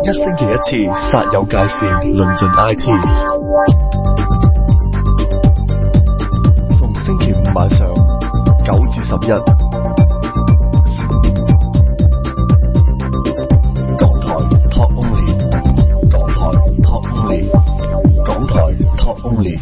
一星期一次，煞有介事，論盡 IT。逢星期五晚上9至11，港台 Talk Only， 港台 Talk Only， 港台 Talk Only。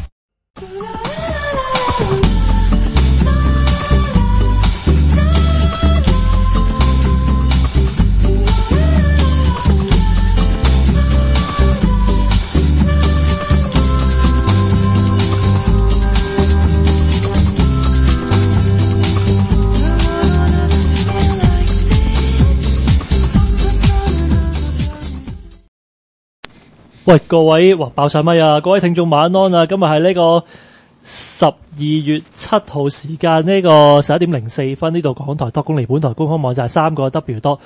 喂，各位，哇，爆晒咪啊！各位聽眾晚安啊！今日係呢個12月7號時間呢個11點04分，呢度港台 Talk Only 本台官方網站3個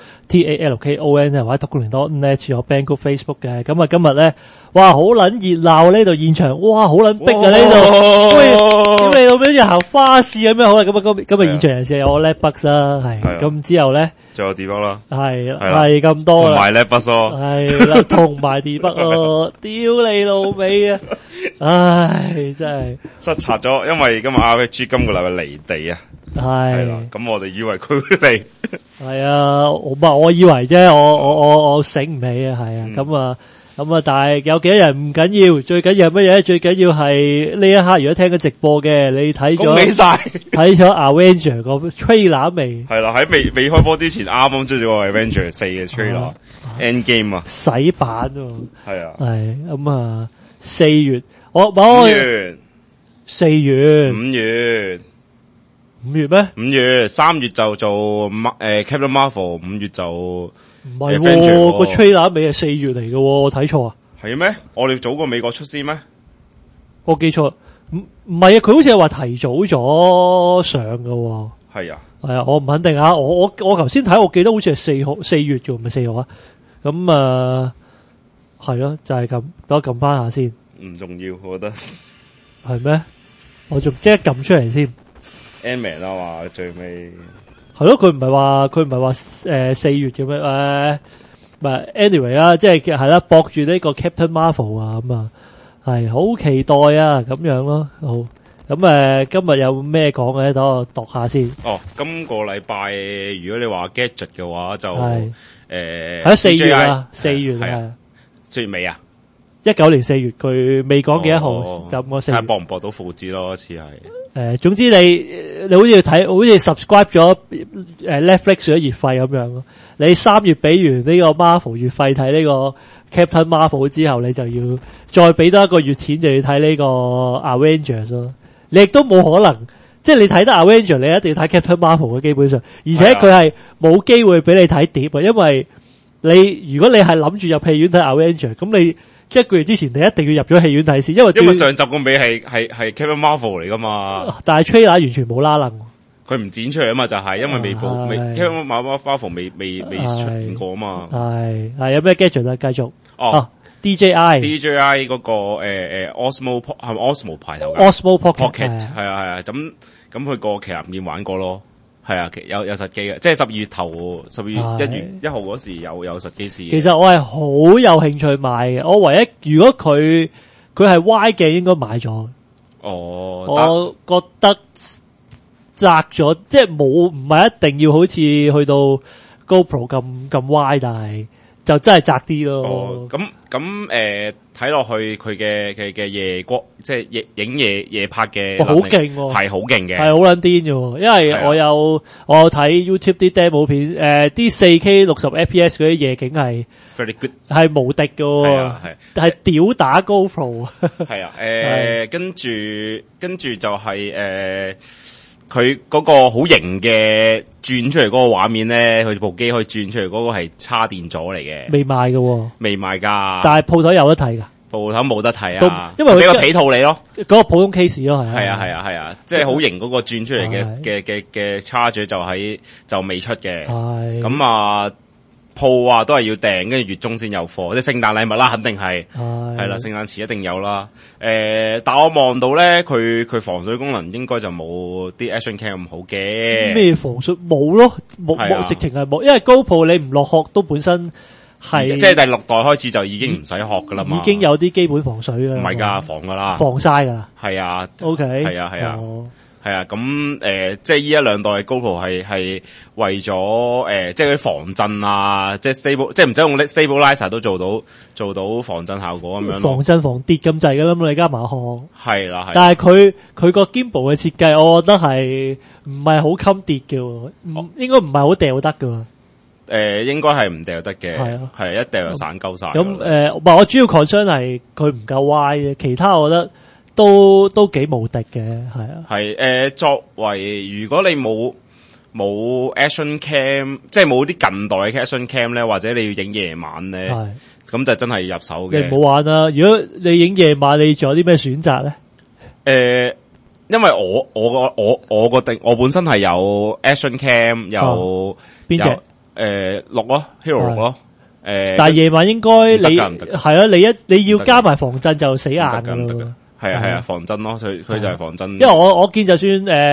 W.TALKON 或者 talkonly.net 有 Banggood Facebook 嘅。咁啊，今日咧，哇，好撚熱鬧呢度現場，哇，好撚逼啊呢度，咁你到邊又行花市咁樣好啦。咁啊，今日現場人士有我 Lapbox 啦，係咁之後咧。 仲有D北啦， 係咁多啦， 同埋 Lapbox 咯， 係啦，同埋D北咯，屌你老味啊！唉，真係失策咗，因為今日 RPG 今個禮拜離地啊，係啦，咁我哋以為佢會嚟， 係啊，我以為啫，我醒唔起啊，係啊，咁啊，但係有幾多人唔緊要，最緊要係乜嘢？最緊要係呢一刻，如果聽緊直播嘅，你睇咗， 恭喜晒， 睇咗 Avenger 個 trailer 未？ 係啦，喺未開波之前，啱啱追咗個 Avenger 4嘅 trailer，Endgame 啊， 洗版喎， 係啊， 係咁啊，4月，我 5月 4月 5月咩 ？5月3月就做Captain Marvel， 5月就。 唔係喎，個 trailer 尾係4月嚟嘅，我睇錯啊？ 係咩？我哋早過美國出先咩？ 我記錯，唔係啊，佢好似係話提早咗上嘅。 係啊， 係啊，我唔肯定啊。我頭先睇，我記得好似係4月嘅，唔係4號啊。咁啊，係咯，就係咁，等我撳翻下先。 唔重要，我覺得係咩？我仲即刻撳出嚟先。 Ant-Man 啊嘛，最尾。 係咯，佢唔係話4月嘅咩？唔係 anyway 啦，即係係啦，搏住呢個 Captain Marvel 啊，咁啊，係好期待啊，咁樣咯。好，咁今日有咩講嘅？等我讀下先。 哦，今個禮拜如果你話 gadget 嘅話，就係4月啊，4月係4月尾啊。 19年4月，佢未講幾多號，就我4月。 睇搏唔搏到負字咯，似係。 總之你好似睇，好似 subscribe 咗Netflix 咗月費咁樣咯。你3月俾完呢個 Marvel 月費睇呢個 Captain Marvel 之後，你就要再俾多一個月錢就要睇呢個 Avengers 咯。你亦都冇可能，即係你睇得 Avengers，你一定要睇 Captain Marvel 嘅基本上，而且佢係冇機會俾你睇碟啊，因為如果你係諗住入戲院睇 Avengers，咁你1個月之前你一定要入咗戲院睇先，因為上集個尾係 Captain Marvel 嚟噶嘛， 但係 trailer 完全冇拉楞， 佢唔剪出嚟啊嘛，就係因為未 Captain Marvel 未出現過啊嘛，係有咩 gadget 啊？繼續DJI 嗰個Osmo 係咪 Osmo 牌頭 ？Osmo Pocket 係啊，咁佢個旗艦店玩過咯。係啊，有實機嘅，即係12月頭，12月1月1號嗰時有實機試。 其實我係好有興趣買嘅，我唯一如果佢係 Y 嘅，應該買咗。我覺得窄咗，即係唔係一定要好似去到 GoPro 咁 Y， 但係就真係窄啲咯。 咁睇落去佢嘅夜光，即係影夜拍嘅， 好勁， 係好勁嘅， 係好撚癲嘅。因為我有睇 YouTube 啲 demo 片，啲 4K 60 FPS 嗰啲夜景係 very good， 係無敵嘅，係屌打 GoPro。係啊， 跟住就係佢嗰個好型嘅轉出嚟嗰個畫面咧，佢部機可以轉出嚟嗰個係插電咗嚟嘅， 未賣嘅， 未賣噶， 但係鋪頭有得睇噶， 鋪頭冇得睇啊， 因為佢俾個皮套你咯， 嗰個普通 case 咯，係啊，即係好型嗰個轉出嚟嘅charger就未出嘅，咁啊。鋪啊都係要訂，跟住月中先有貨，即係聖誕禮物啦，肯定係啦，聖誕節一定有啦。但我望到咧，佢防水功能應該就冇啲 Action Cam 咁好嘅。 咩防水冇咯，冇直情係冇，因為GoPro你唔落殼都本身係即係第6代開始就已經唔使學噶啦嘛， 已經有啲基本防水噶啦， 唔係噶防噶啦， 防晒噶啦， 係啊 ，OK， 係啊係啊。係啊，咁即係依一兩代嘅 GoPro 係為咗即係嗰啲防震啊，即係 stable，即係唔使用 stabilizer 都做到防震效果咁樣。 防震防跌咁滯噶啦嘛，你加埋殼。係啦， 但係佢個 gimbal 嘅設計，我覺得係唔係好襟跌嘅，應該唔係好掉得嘅。 應該係唔掉得嘅，係一掉就散鳩晒。咁我主要 concern 係佢唔夠歪嘅，其他我覺得。都幾無敵嘅，係啊。 係作為如果你冇 action cam， 即係冇啲近代嘅 action cam 咧，或者你要影夜晚咧，咁就真係入手嘅。 你唔好玩啦！如果你影夜晚，你仲有啲咩選擇咧？ 因為我本身係有 action cam， 有邊隻 6咯 ，Hero 6咯。 但係夜晚應該你係啦，你要加埋防震就死硬㗎啦。 係啊，防震咯，佢就係防震。 因為我見就算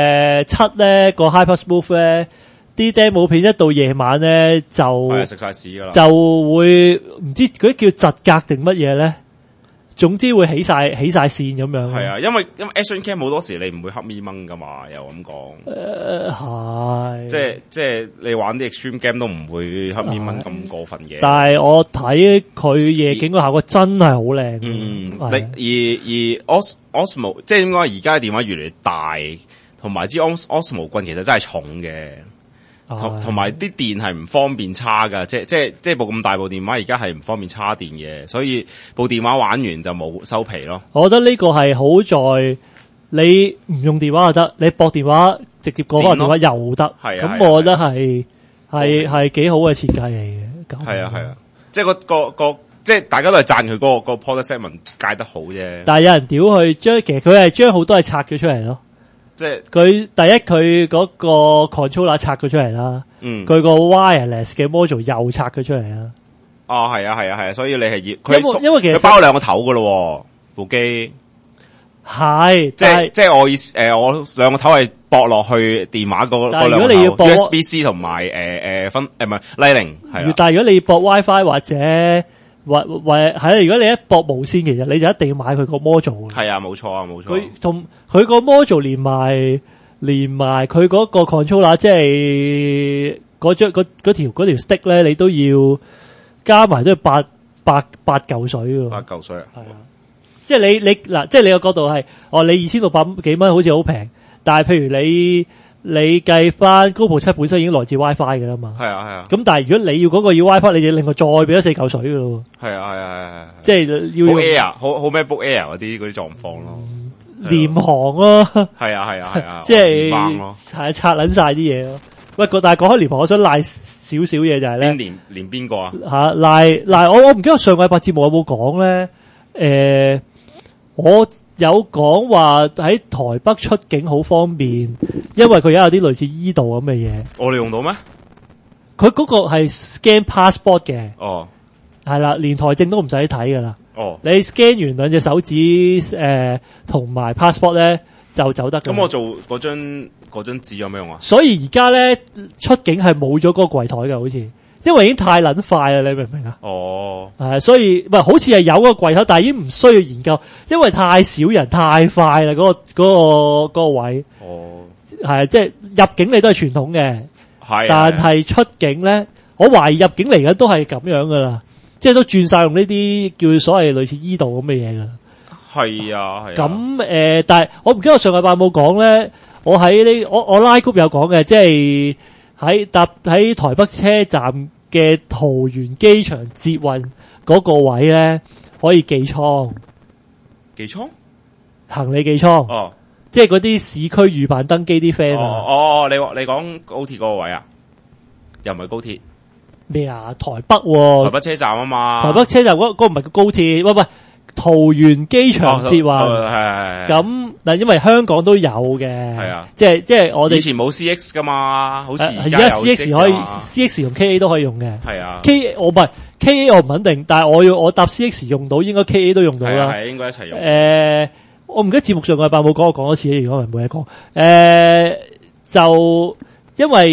7咧個 Hyper Smooth 咧，啲 demo 片一到夜晚咧就食晒屎噶啦， 就會唔知嗰啲叫窒格定乜嘢咧，總之會起晒線咁樣。 係啊，因為 action cam 好多時你唔會黑咪掹噶嘛，又咁講。係。即係你玩啲 extreme game 都唔會黑咪掹咁過分嘅。但係我睇佢夜景個效果真係好靚。 而 Osmo 即係點講？而家嘅電話越嚟越大，同埋支 Osmo 棍其實真係重嘅。同埋啲電係唔方便叉噶，即係部咁大部電話而家係唔方便叉電嘅，所以部電話玩完就冇收皮咯。 我覺得呢個係好在你唔用電話就得，你駁電話直接過翻電話又得。咁我覺得係幾好嘅設計嚟嘅。 係啊，即係個即係大家都係讚佢個 product segment 界得好啫。 但係有人屌佢其實佢係將好多嘢拆咗出嚟咯。即係佢嗰個 controller 拆咗出嚟啦，佢個 wireless 嘅 module 又拆咗出嚟啦。 哦，係啊，所以你係因為其實佢包兩個頭噶咯，部機係即係我意思我兩個頭係駁落去電話嗰兩個頭，如果你要駁 USB-C 同埋唔係 Lightning 係。但係如果你要駁 WiFi 或者係啦，如果你一駁無線，其實你就一定要買佢個 module。係啊，冇錯啊，冇錯。 佢同佢個 module 連埋佢嗰個 controller，即係嗰條 stick 咧，你都要加埋都要八嚿水喎。 8嚿水啊！ 係啊，即係你嗱，即係你個角度係，你2600幾蚊好似好平，但係譬如你計翻 GoPro 7本身已經來自 WiFi 嘅啦嘛。係啊。咁但係如果你要嗰個要 WiFi，你就另外再俾咗4嚿水嘅咯。係啊。即係要好 Air，好 MacBook Air 嗰啲狀況咯。 廉航咯。係啊。 即係係拆撚晒啲嘢咯。喂，但係講開廉航，我想賴少少嘢就係咧。 連邊個啊？ 賴我唔記得上個禮拜節目有冇講咧？我有講話喺台北出境好方便，因為佢而家有啲類似E度咁嘅嘢。 我哋用到咩？ 佢嗰個係 scan passport 嘅。 哦，係啦，連台證都唔使睇噶啦。 哦， 你 scan 完兩隻手指同埋 passport 咧就走得。 咁我做嗰張紙有咩用啊？ 所以而家咧出境係冇咗嗰個櫃台嘅，好似。因為已經太撚快啦，你明唔明啊？ 哦， 所以好似係有個櫃口，但係已經唔需要研究，因為太少人，太快啦，嗰個位。哦，即係入境你都係傳統嘅，但係出境咧，我懷疑入境嚟緊都係咁樣噶啦，即係都轉晒用呢啲叫所謂類似E度咁嘅嘢噶。係啊。咁但係我唔記得我上個禮拜有冇講咧，我喺我拉 group 有講嘅，即係喺台北車站嘅桃園機場捷運嗰個位咧，可以寄倉。 寄倉？ 行李寄倉。哦，即係嗰啲市區預辦登機啲 friend 啊。 你講高鐵嗰個位啊？又唔係高鐵？ 咩啊？台北喎。 台北車站啊嘛。 台北車站嗰個唔係個高鐵，喂，桃園機場捷運。 係。 咁嗱，因為香港都有嘅。係啊。即係我哋以前冇 CX 噶嘛，好似而家 CX 可以 CX 同 KA 都可以用嘅。 係啊。 KA 我唔係 KA 我唔肯定，但係我搭 CX 用到，應該 KA 都用到啦。 係應該一齊用。 我唔記得節目上個禮拜冇講，我講多次，如果唔係冇嘢講。就因為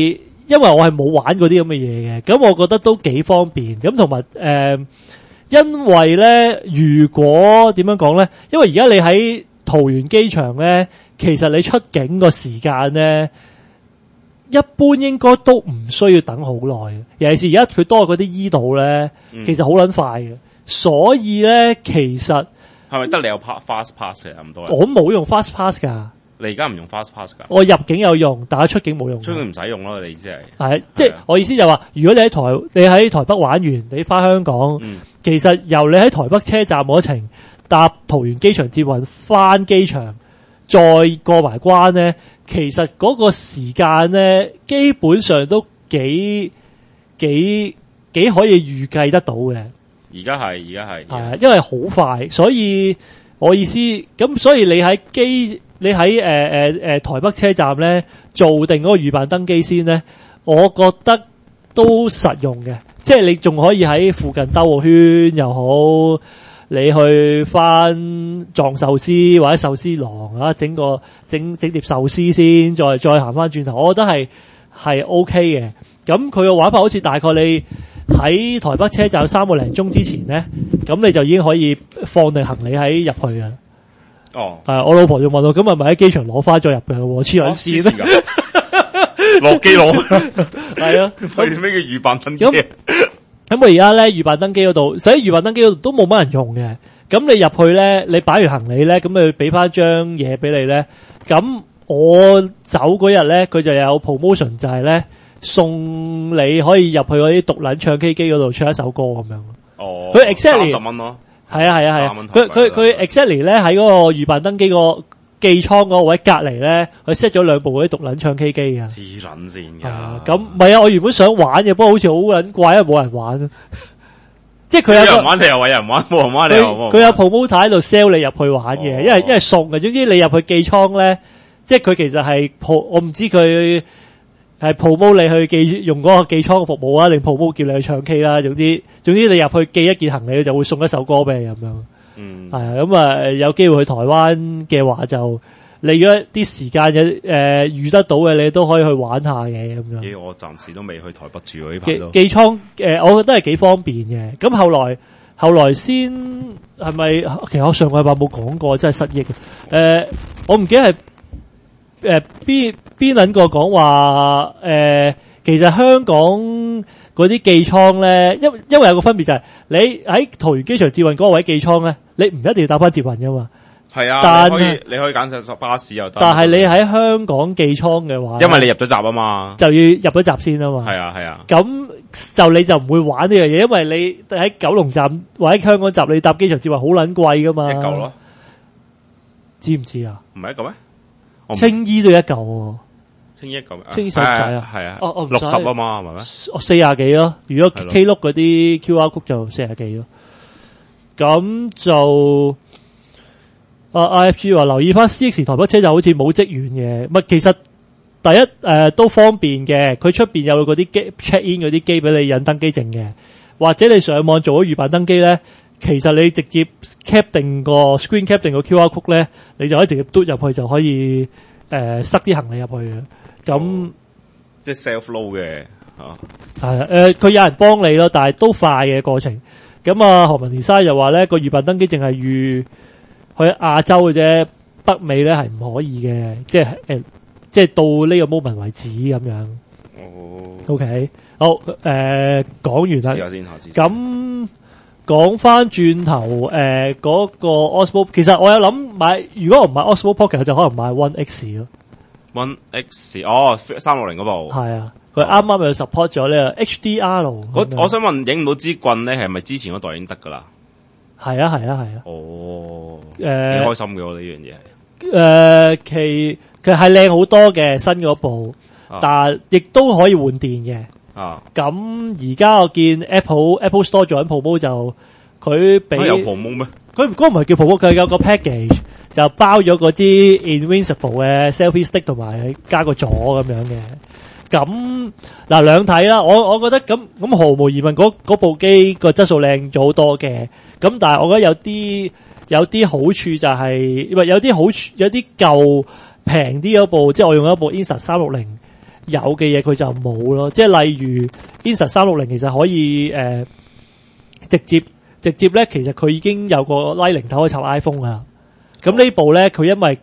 因為我係冇玩嗰啲咁嘅嘢嘅，咁我覺得都幾方便。咁同埋因為咧，如果點樣講咧？因為而家你喺桃園機場咧，其實你出境個時間咧，一般應該都唔需要等好耐。尤其是而家佢多嗰啲 E 島咧，其實好撚快嘅。所以咧，其實係咪得你有 fast pass 嘅咁多人？ 我冇用 fast pass 㗎。 你而家唔用 fast pass 㗎？ 我入境有用，但係出境冇用。 出境唔使用咯，你意思係？ 係，即係我意思就話，如果你喺台北玩完，你翻香港，其實由你喺台北車站嗰程搭桃園機場捷運翻機場，再過埋關咧，其實嗰個時間咧，基本上都幾可以預計得到嘅。而家係，因為好快，所以我意思咁，所以你喺台北車站咧做定嗰個預辦登機先咧，我覺得都實用嘅。即係你仲可以喺附近兜個圈又好，你去翻撞壽司或者壽司郎啊，整碟壽司先，再行翻轉頭，我覺得係 OK 嘅。咁佢個玩法好似大概你喺台北車站3個零鐘之前咧，咁你就已經可以放定行李喺入去嘅。哦，我老婆就問我，咁係咪喺機場攞翻再入嘅咯？黐撚線咧， 落機攞係啊， 咩叫預辦登機？ 咁我而家咧預辦登機嗰度，所以預辦登機嗰度都冇乜人用嘅。咁你入去咧，你擺完行李咧，咁佢俾翻張嘢俾你咧。咁我走嗰日咧，佢就有 promotion 就係咧送你可以入去嗰啲獨撚唱 K 機嗰度唱一首歌咁樣。哦，佢 exactly 30蚊咯。係啊，佢 exactly 咧喺嗰個預辦登機個寄倉嗰個位隔離咧，佢 set 咗2部嗰啲獨撚唱 K 機嘅。 黐撚線㗎。 咁唔係啊，我原本想玩嘅，不過好似好撚怪，因為冇人玩。即係佢有人玩你又話有人玩，冇人玩你又冇。 佢有 promoter 喺度 sell 你入去玩嘅，因為送嘅。總之你入去寄倉咧，即係佢其實係我唔知佢係 promote 你去用嗰個寄倉嘅服務啊，定 promote 叫你去唱 K 啦。總之你入去寄一件行李，就會送一首歌俾你咁樣。係啊，咁啊有機會去台灣嘅話就。你如果啲時間遇得到嘅，你都可以去玩下嘅咁樣。我暫時都未去台北住喎，呢排都。 寄倉我覺得係幾方便嘅。咁後來先係咪？其實我上個禮拜冇講過，真係失憶。我唔記得係邊撚個講話其實香港嗰啲寄倉咧，因為有個分別就係你喺桃園機場捷運嗰個位寄倉咧，你唔一定要搭翻捷運噶嘛。 係啊，你可以揀上巴士又得。 但係你喺香港寄倉嘅話， 因為你入咗閘啊嘛， 就要入咗閘先啊嘛。係啊。 咁就你就唔會玩呢樣嘢，因為你喺九龍站或者香港站，你搭機場捷運好撚貴噶嘛。 1嚿咯， 知唔知啊？ 唔係1嚿咩？ 青衣都1嚿喎。 青衣1嚿， 青衣使唔使啊？ 係啊。 哦 60啊嘛，係咪咩 ？40幾咯。如果 K 碌嗰啲 QR code 就40幾咯。咁就。IFG 話留意翻 CX 台北車站好似冇職員嘅，其實第一都方便嘅，佢出邊有嗰啲機 check in 嗰啲機俾你印登機證嘅，或者你上網做咗預辦登機咧，其實你直接 cap 定個 screen cap 定個 QR code 咧，你就可以直接嘟入去就可以塞啲行李入去嘅，咁即係 self load 嘅佢有人幫你咯，但係都快嘅過程。咁啊，何文田生又話咧個預辦登機淨係預去亞洲嘅啫，北美咧係唔可以嘅，即係到呢個 moment 為止咁樣。OK， 好，講完啦。試下先。咁講翻轉頭，嗰個 Osmo， 其實我有諗買，如果我唔買 Osmo Pocket，就可能買 One X 咯。 One X 360嗰部。係啊，佢啱啱又 support 咗呢個 HDR。 我想問，影唔到支棍咧，係咪之前嗰代已經得噶啦？ 係啊。 幾開心嘅喎呢樣嘢。 其實係靚好多嘅新嗰部，但係亦都可以換電嘅。咁而家我見 Apple Store 做緊 promo 就佢俾有 promo 咩？ 佢嗰個唔係叫 promo， 佢有個 package 就包咗嗰啲 Invincible 嘅 selfie stick 同埋加個座咁樣嘅。咁嗱兩睇啦，我覺得咁毫無疑問嗰部機個質素靚咗好多嘅。咁但係我覺得有啲好處就係，有啲舊平啲嗰部，即係我用一部 Insta 360 有嘅嘢佢就冇咯。即係例如 Insta 360其實可以直接咧，其實佢已經有個 Lightning 頭可以插 iPhone 啊。咁呢部咧，佢因為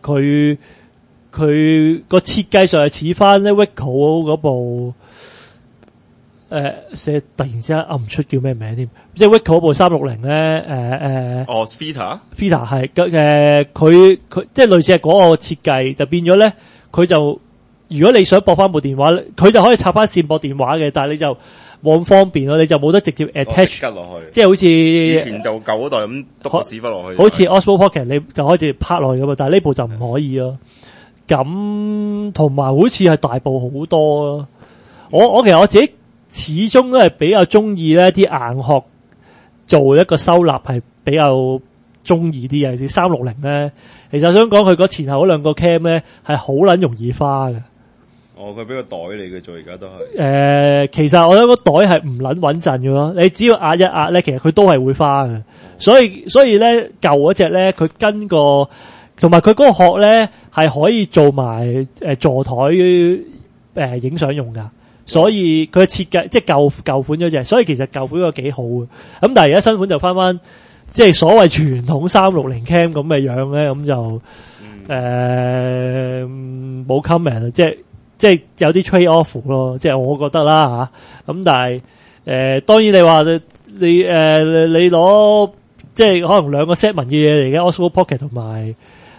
佢個設計上係似翻咧 Ricoh 嗰部突然之間噏唔出叫咩名添，即係 Ricoh 部360咧 Vita 係佢即係類似係嗰個設計，就變咗咧佢就如果你想駁翻部電話，佢就可以插翻線駁電話嘅，但係你就冇咁方便咯，你就冇得直接 attach 落去， 即係好似以前就舊嗰代咁篤個屎忽落去， 好似 Osmo Pocket 你就可以拍落去噶嘛，但係呢部就唔可以咯。咁同埋好似係大部好多咯。我其實我自己始終都係比較中意咧啲硬殼做一個收納係比較中意啲嘅，似360咧。其實我想講佢嗰前後嗰兩個 cam 咧係好撚容易花嘅。 佢俾個袋你嘅做，而家都係。 其實我覺得個袋係唔撚穩陣嘅咯。你只要壓一壓咧，其實佢都係會花嘅。所以咧舊嗰隻咧，佢跟個同埋佢嗰個殼咧係可以做埋座台影相用噶。所以佢嘅設計即係舊款嗰隻，所以其實舊款個幾好嘅。咁但係而家新款就翻即係所謂傳統360 cam 咁嘅樣咧，咁就冇 comment 即係有啲 trade off 咯，即係我覺得啦吓。咁但係當然你話你攞即係可能兩個 set 文嘅嘢嚟嘅 Osmo Pocket 同埋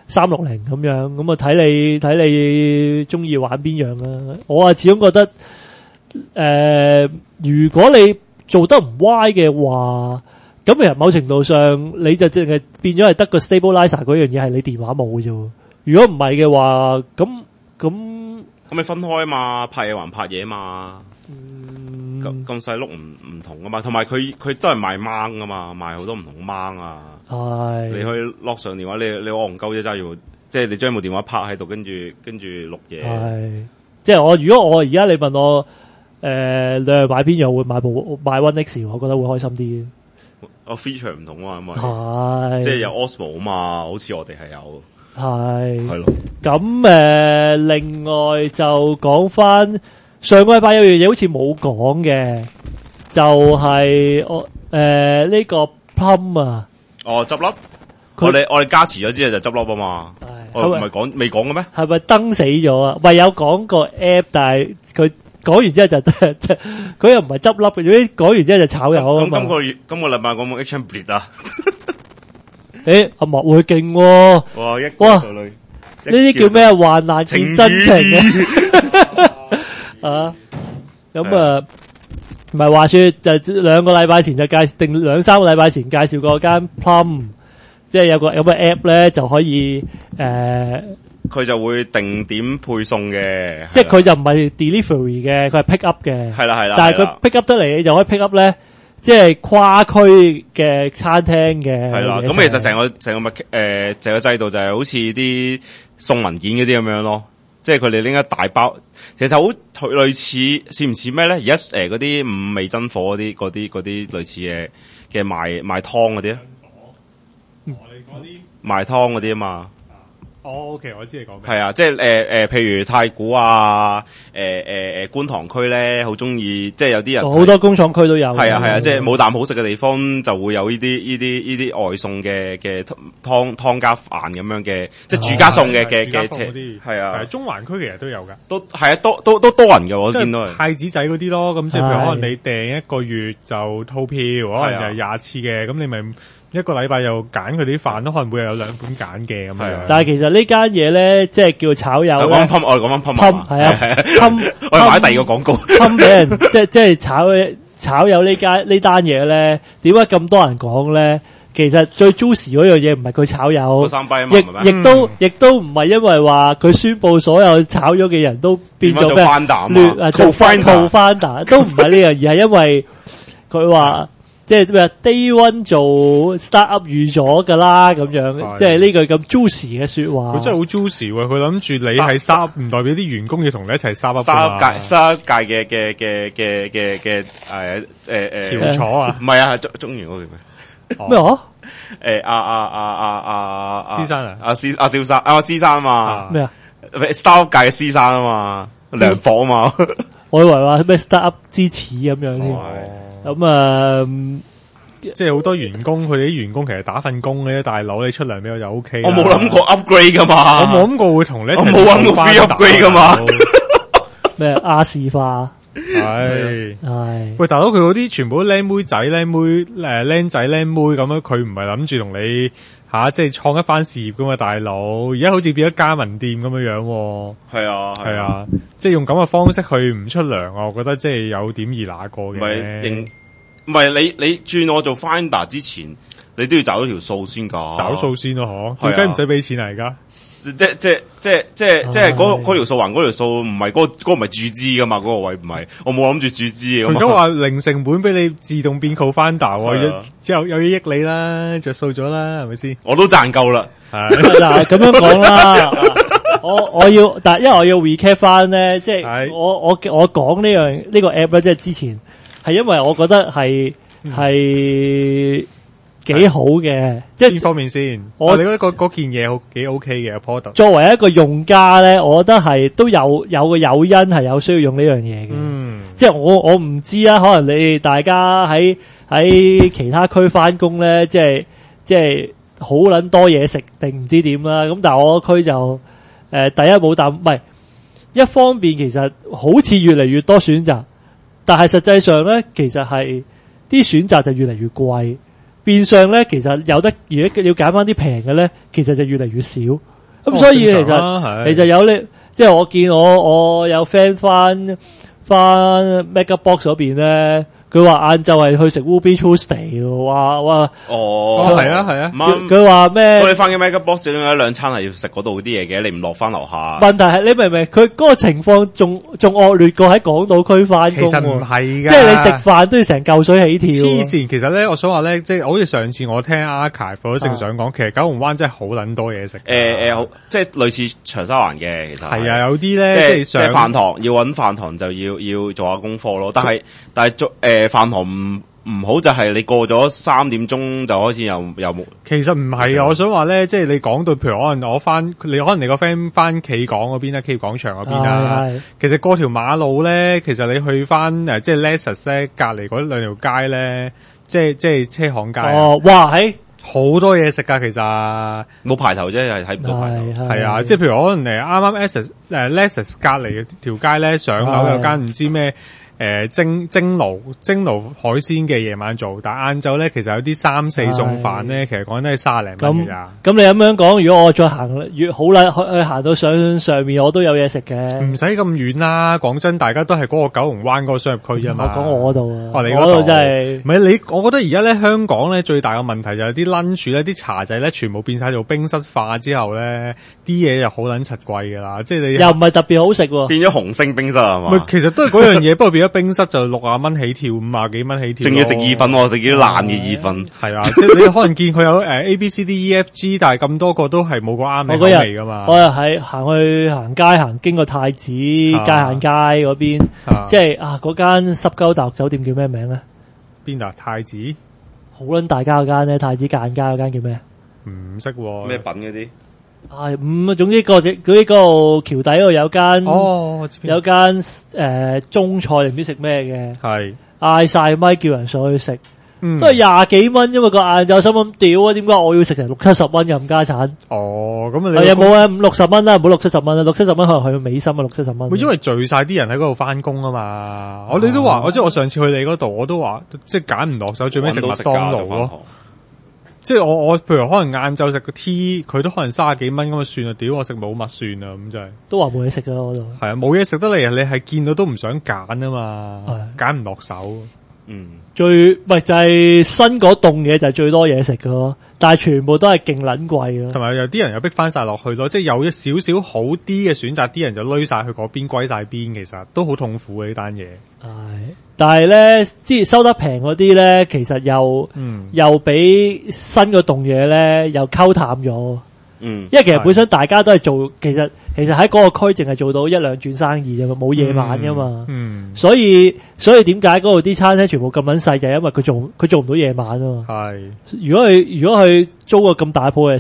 360咁樣，咁啊睇你中意玩邊樣啦。我啊始終覺得如果你做得唔歪嘅話，咁其實某程度上你就淨係變咗係得個 stabilizer 嗰樣嘢係你電話冇嘅啫。如果唔係嘅話，咁你分開嘛，拍嘢還拍嘢嘛。咁細碌唔同噶嘛，同埋佢都係賣掹噶嘛，賣好多唔同掹啊。係。你可以 lock 上電話，你戇鳩啫，揸住即係你將部電話拍喺度，跟住錄嘢。係。即係如果我而家你問我你係買邊樣，會買 One X， 我覺得會開心啲。feature 唔同啊，因為即係有 Osmo 啊嘛，好似我哋係有。係咯。咁另外就講翻上個禮拜有樣嘢好似冇講嘅，就係呢個 Plum 啊。執笠。我哋加持咗之後就執笠啊嘛。我唔係未講嘅咩？係咪登死咗啊？咪有講過 app， 但係佢講完之後就佢又唔係執笠嘅，如果講完之後就炒魷啊嘛。咁今個禮拜講冇 Action Bleed 啊？阿莫會勁喎！哇！呢啲叫咩？患難見真情啊！咁唔係話說就2個禮拜前就定2-3個禮拜前介紹過間 Plum， 即係有個 app 咧就可以佢就會定點配送嘅，即係佢就唔係 delivery 嘅，佢係 pick up 嘅。係啦，但係佢 pick up 得嚟，你就可以 pick up 咧，即係跨區嘅餐廳嘅。係啦，咁其實成個制度就係好似啲送文件嗰啲咁樣咯，即係佢哋拎一大包，其實好類似唔似咩咧？而家嗰啲五味真火嗰啲類似嘅賣湯嗰啲咧，你講啲賣湯嗰啲啊嘛。OK， 我知你講咩。係啊，即係譬如太古啊，觀塘區咧，好中意，即係有啲人好多工廠區都有。係啊，即係冇啖好食嘅地方就會有呢啲外送嘅湯加飯咁樣嘅，即係住家送嘅車。係啊，中環區其實都有噶。都係啊，都多人嘅，我見到。太子仔嗰啲咯，咁即係譬如可能你訂一個月就套票，可能就20次嘅，咁你咪一個禮拜又揀佢啲飯，都可能會有2款揀嘅咁樣。但係其實呢間嘢咧，即係叫炒友。我哋講翻 Plum 係啊 Plum 我哋買第二個廣告。Plum 俾人即係炒友呢單嘢咧，點解咁多人講咧？其實最 juicy 嗰樣嘢唔係佢炒友，亦都唔係因為話佢宣布所有炒咗嘅人都變咗咩？co-founder 都唔係呢樣，而係因為佢話。即係咩 Day One 做 startup 預咗噶啦，咁樣即係呢句咁 juicy 嘅說話。佢真係好 juicy 喎！佢諗住你係 startup，唔代表啲員工要同你一齊 startup。startup 界嘅翹楚啊！唔係啊，中原嗰條咩？咩話？師生啊？師生啊嘛？咩啊？startup 界嘅師生啊嘛？ 涼房嘛。 我以為話咩 start up 之始咁樣添。咁即係好多員工，佢哋啲員工其實打份工嘅，大佬你出糧俾我就 O K。 我冇諗過 upgrade 噶嘛， 我冇諗過會同你一齊。 我冇諗過 free upgrade 噶嘛。 咩亞視化？ 係係。 喂，大佬佢嗰啲全部都靚妹仔、靚妹靚仔、靚妹咁樣，佢唔係諗住同你即係創一番事業噶嘛，大佬。而家好似變咗加盟店咁樣樣。係啊，即係用咁嘅方式去唔出糧，我覺得即係有點易拿過嘅。 唔係你轉我做 Finder 之前，你都要找到條數先㗎。 找數先咯，嗬？點解唔使俾錢嚟㗎？ 即係嗰條數還嗰條數，唔係嗰個唔係注資噶嘛？嗰個位唔係，我冇諗住注資嘅。 佢而家話零成本俾你自動變 co-founder，之後有嘢益你啦，着數咗啦，係咪先？ 我都賺夠啦。 嗱咁樣講啦，我要，但係因為我要 recap 翻咧，即係我講呢個 app 咧，即係之前係因為我覺得係幾好嘅，即係邊方面先？我哋覺得嗰件嘢好幾 OK 嘅 product。 作為一個用家咧，我覺得係都有個誘因係有需要用呢樣嘢嘅。即係我唔知啦，可能你大家喺其他區翻工咧，即係好捻多嘢食定唔知點啦。咁但係我個區就第一冇唔係一方面，其實好似越嚟越多選擇，但係實際上咧，其實係啲選擇就越嚟越貴。變相咧，其實有得如果要揀翻啲平嘅咧，其實就越嚟越少。咁所以其實有呢，即係我見我有 friend 翻 MegaBox 嗰邊咧，佢話晏晝係去食 Ruby Tuesday 喎，話係啊， 佢話咩？ 你翻嘅 MegaBox 有一兩餐係要食嗰度啲嘢嘅，你唔落翻樓下。 問題係你明唔明？佢嗰個情況仲惡劣過喺港島區翻工。 其實唔係㗎， 即係你食飯都要成嚿水起跳。 黐線，其實咧，我想話咧，即係好似上次我聽 Archive 我都正想講，其實九龍灣真係好撚多嘢食。 即係類似長沙灣嘅，其實係啊，有啲咧即係飯堂要揾飯堂就要做下功課咯。但係做飯堂唔好就係你過咗3點鐘就開始又冇。其實唔係啊，我想話咧，即係你講到譬如可能你個 friend 翻企港嗰邊啦，企廣場嗰邊啦，其實過條馬路咧，其實你去翻即係 Lexus 咧隔離嗰兩條街咧，即係車行街。 哇好多嘢食㗎，其實冇排頭啫，係睇唔到排頭。 係啊，即係譬如可能啱啱 Lexus 隔離條街咧，上樓有間唔知咩。蒸爐海鮮嘅夜晚做，但晏晝咧其實有啲3-4餸飯咧，其實講緊都係30零蚊嘅咋。咁你咁樣講，如果我再行越好啦，去行到上面，我都有嘢食嘅。唔使咁遠啦，講真，大家都係嗰個九龍灣嗰個商業區啫嘛。 我講我嗰度啊， 你嗰度真係。 唔係你，我覺得而家咧香港咧最大嘅問題就係啲 lunch 咧，啲茶仔咧全部變晒做冰室化之後咧，啲嘢就好撚柒貴噶啦。即係你又唔係特別好食喎， 變咗紅星冰室係嘛？ 其實都係嗰樣嘢，不過變咗冰室就60蚊起跳，50幾蚊起跳， 仲要食意粉，我食啲爛嘅意粉。 係啊，即係你可能見佢有A B C D E F G， 但係咁多個都係冇個啱你口味噶嘛。 我又係行街行經過太子界限街嗰邊，即係嗰間濕鳩大學酒店叫咩名咧？ 邊度？太子好撚大間嗰間咧，太子界限街嗰間叫咩？ 唔識喎。 咩品嗰啲？ 總之嗰個橋底嗰度有間中菜唔知食咩嘅，係嗌晒咪叫人上去食，都係20幾蚊，因為個晏晝心諗屌啊，點解我要食成60-70蚊任家產？ 咁你有冇啊？50-60蚊啦，唔好60-70蚊啦，60-70蚊可能去美心啊，60-70蚊。 因為聚晒啲人喺嗰度翻工啊嘛，我哋都話，即係我上次去你嗰度，我都話即係揀唔落手，最尾食麥當勞咯。即係我譬如可能晏晝食個 T， 佢都可能30幾蚊咁啊，算啦，屌我食冇乜算啦，咁真係都話冇嘢食噶嗰度。係啊， 冇嘢食得嚟，你係見到都唔想揀啊嘛，揀唔落手。 最咪就係新嗰棟嘢就係最多嘢食噶咯，但係全部都係勁撚貴咯。 同埋有啲人又逼翻晒落去咯，即係有一少少好啲嘅選擇，啲人就攏晒去嗰邊，歸晒邊，其實都好痛苦嘅呢單嘢。 但係咧，即係收得平嗰啲咧，其實又俾新嗰棟嘢咧又溝淡咗。因為其實本身大家都係做，其實喺嗰個區淨係做到1-2轉生意啫嘛，冇夜晚噶嘛。所以點解嗰度啲餐廳全部咁撚細，就係因為佢做唔到夜晚啊嘛。如果佢租個咁大鋪嘅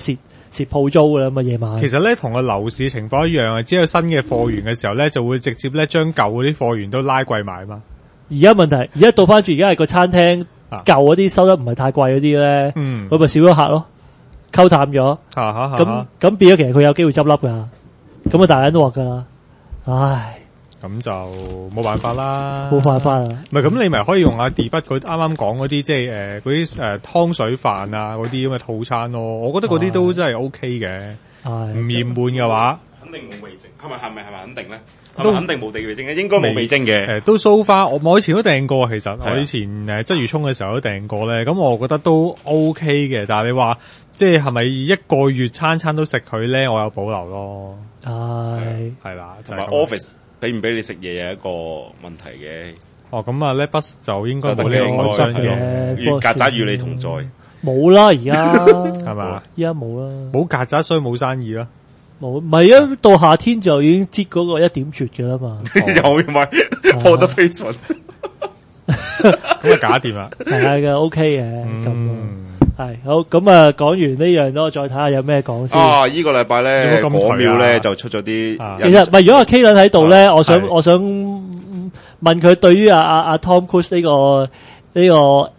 蝕鋪租噶啦嘛夜晚。 其實咧同個樓市情況一樣啊，只有新嘅貨源嘅時候咧，就會直接咧將舊嗰啲貨源都拉貴埋嘛。 而家問題，而家倒翻轉，而家係個餐廳舊嗰啲收得唔係太貴嗰啲咧，佢咪少咗客咯，溝淡咗。咁變咗其實佢有機會執笠噶，咁啊大人都話噶啦，唉。 咁就冇辦法啦， 冇辦法啦。 唔係咁，你咪可以用阿 D 筆佢啱啱講嗰啲，即係嗰啲湯水飯啊嗰啲咁嘅套餐咯。我覺得嗰啲都真係 OK 嘅，唔厭悶嘅話， 肯定冇味精。係咪肯定咧？都肯定冇地味精嘅，應該冇味精嘅。 都 so far，我以前都訂過，其實我以前鰂魚涌嘅時候都訂過咧。咁我覺得都 OK 嘅，但係你話即係咪一個月餐餐都食佢咧？我有保留咯。係啦， 同埋 office。俾唔俾你食嘢係一個問題嘅。 咁啊 Letbus 就應該冇呢個開張嘅。 與曱甴與你同在。 冇啦，而家係嘛？ 而家冇啦。冇曱甴所以冇生意啦。 冇，唔係啊！到夏天就已經擠嗰個1點絕嘅啦嘛。 又咪破得飛順。 咁啊搞掂啦。 係嘅 ，OK 嘅咁。係好咁啊！講完呢樣咯，再睇下有咩講先。 依個禮拜咧，果廟咧就出咗啲。 其實唔係，如果阿 K 倫喺度咧，我想問佢對於阿 Tom Cruise 呢個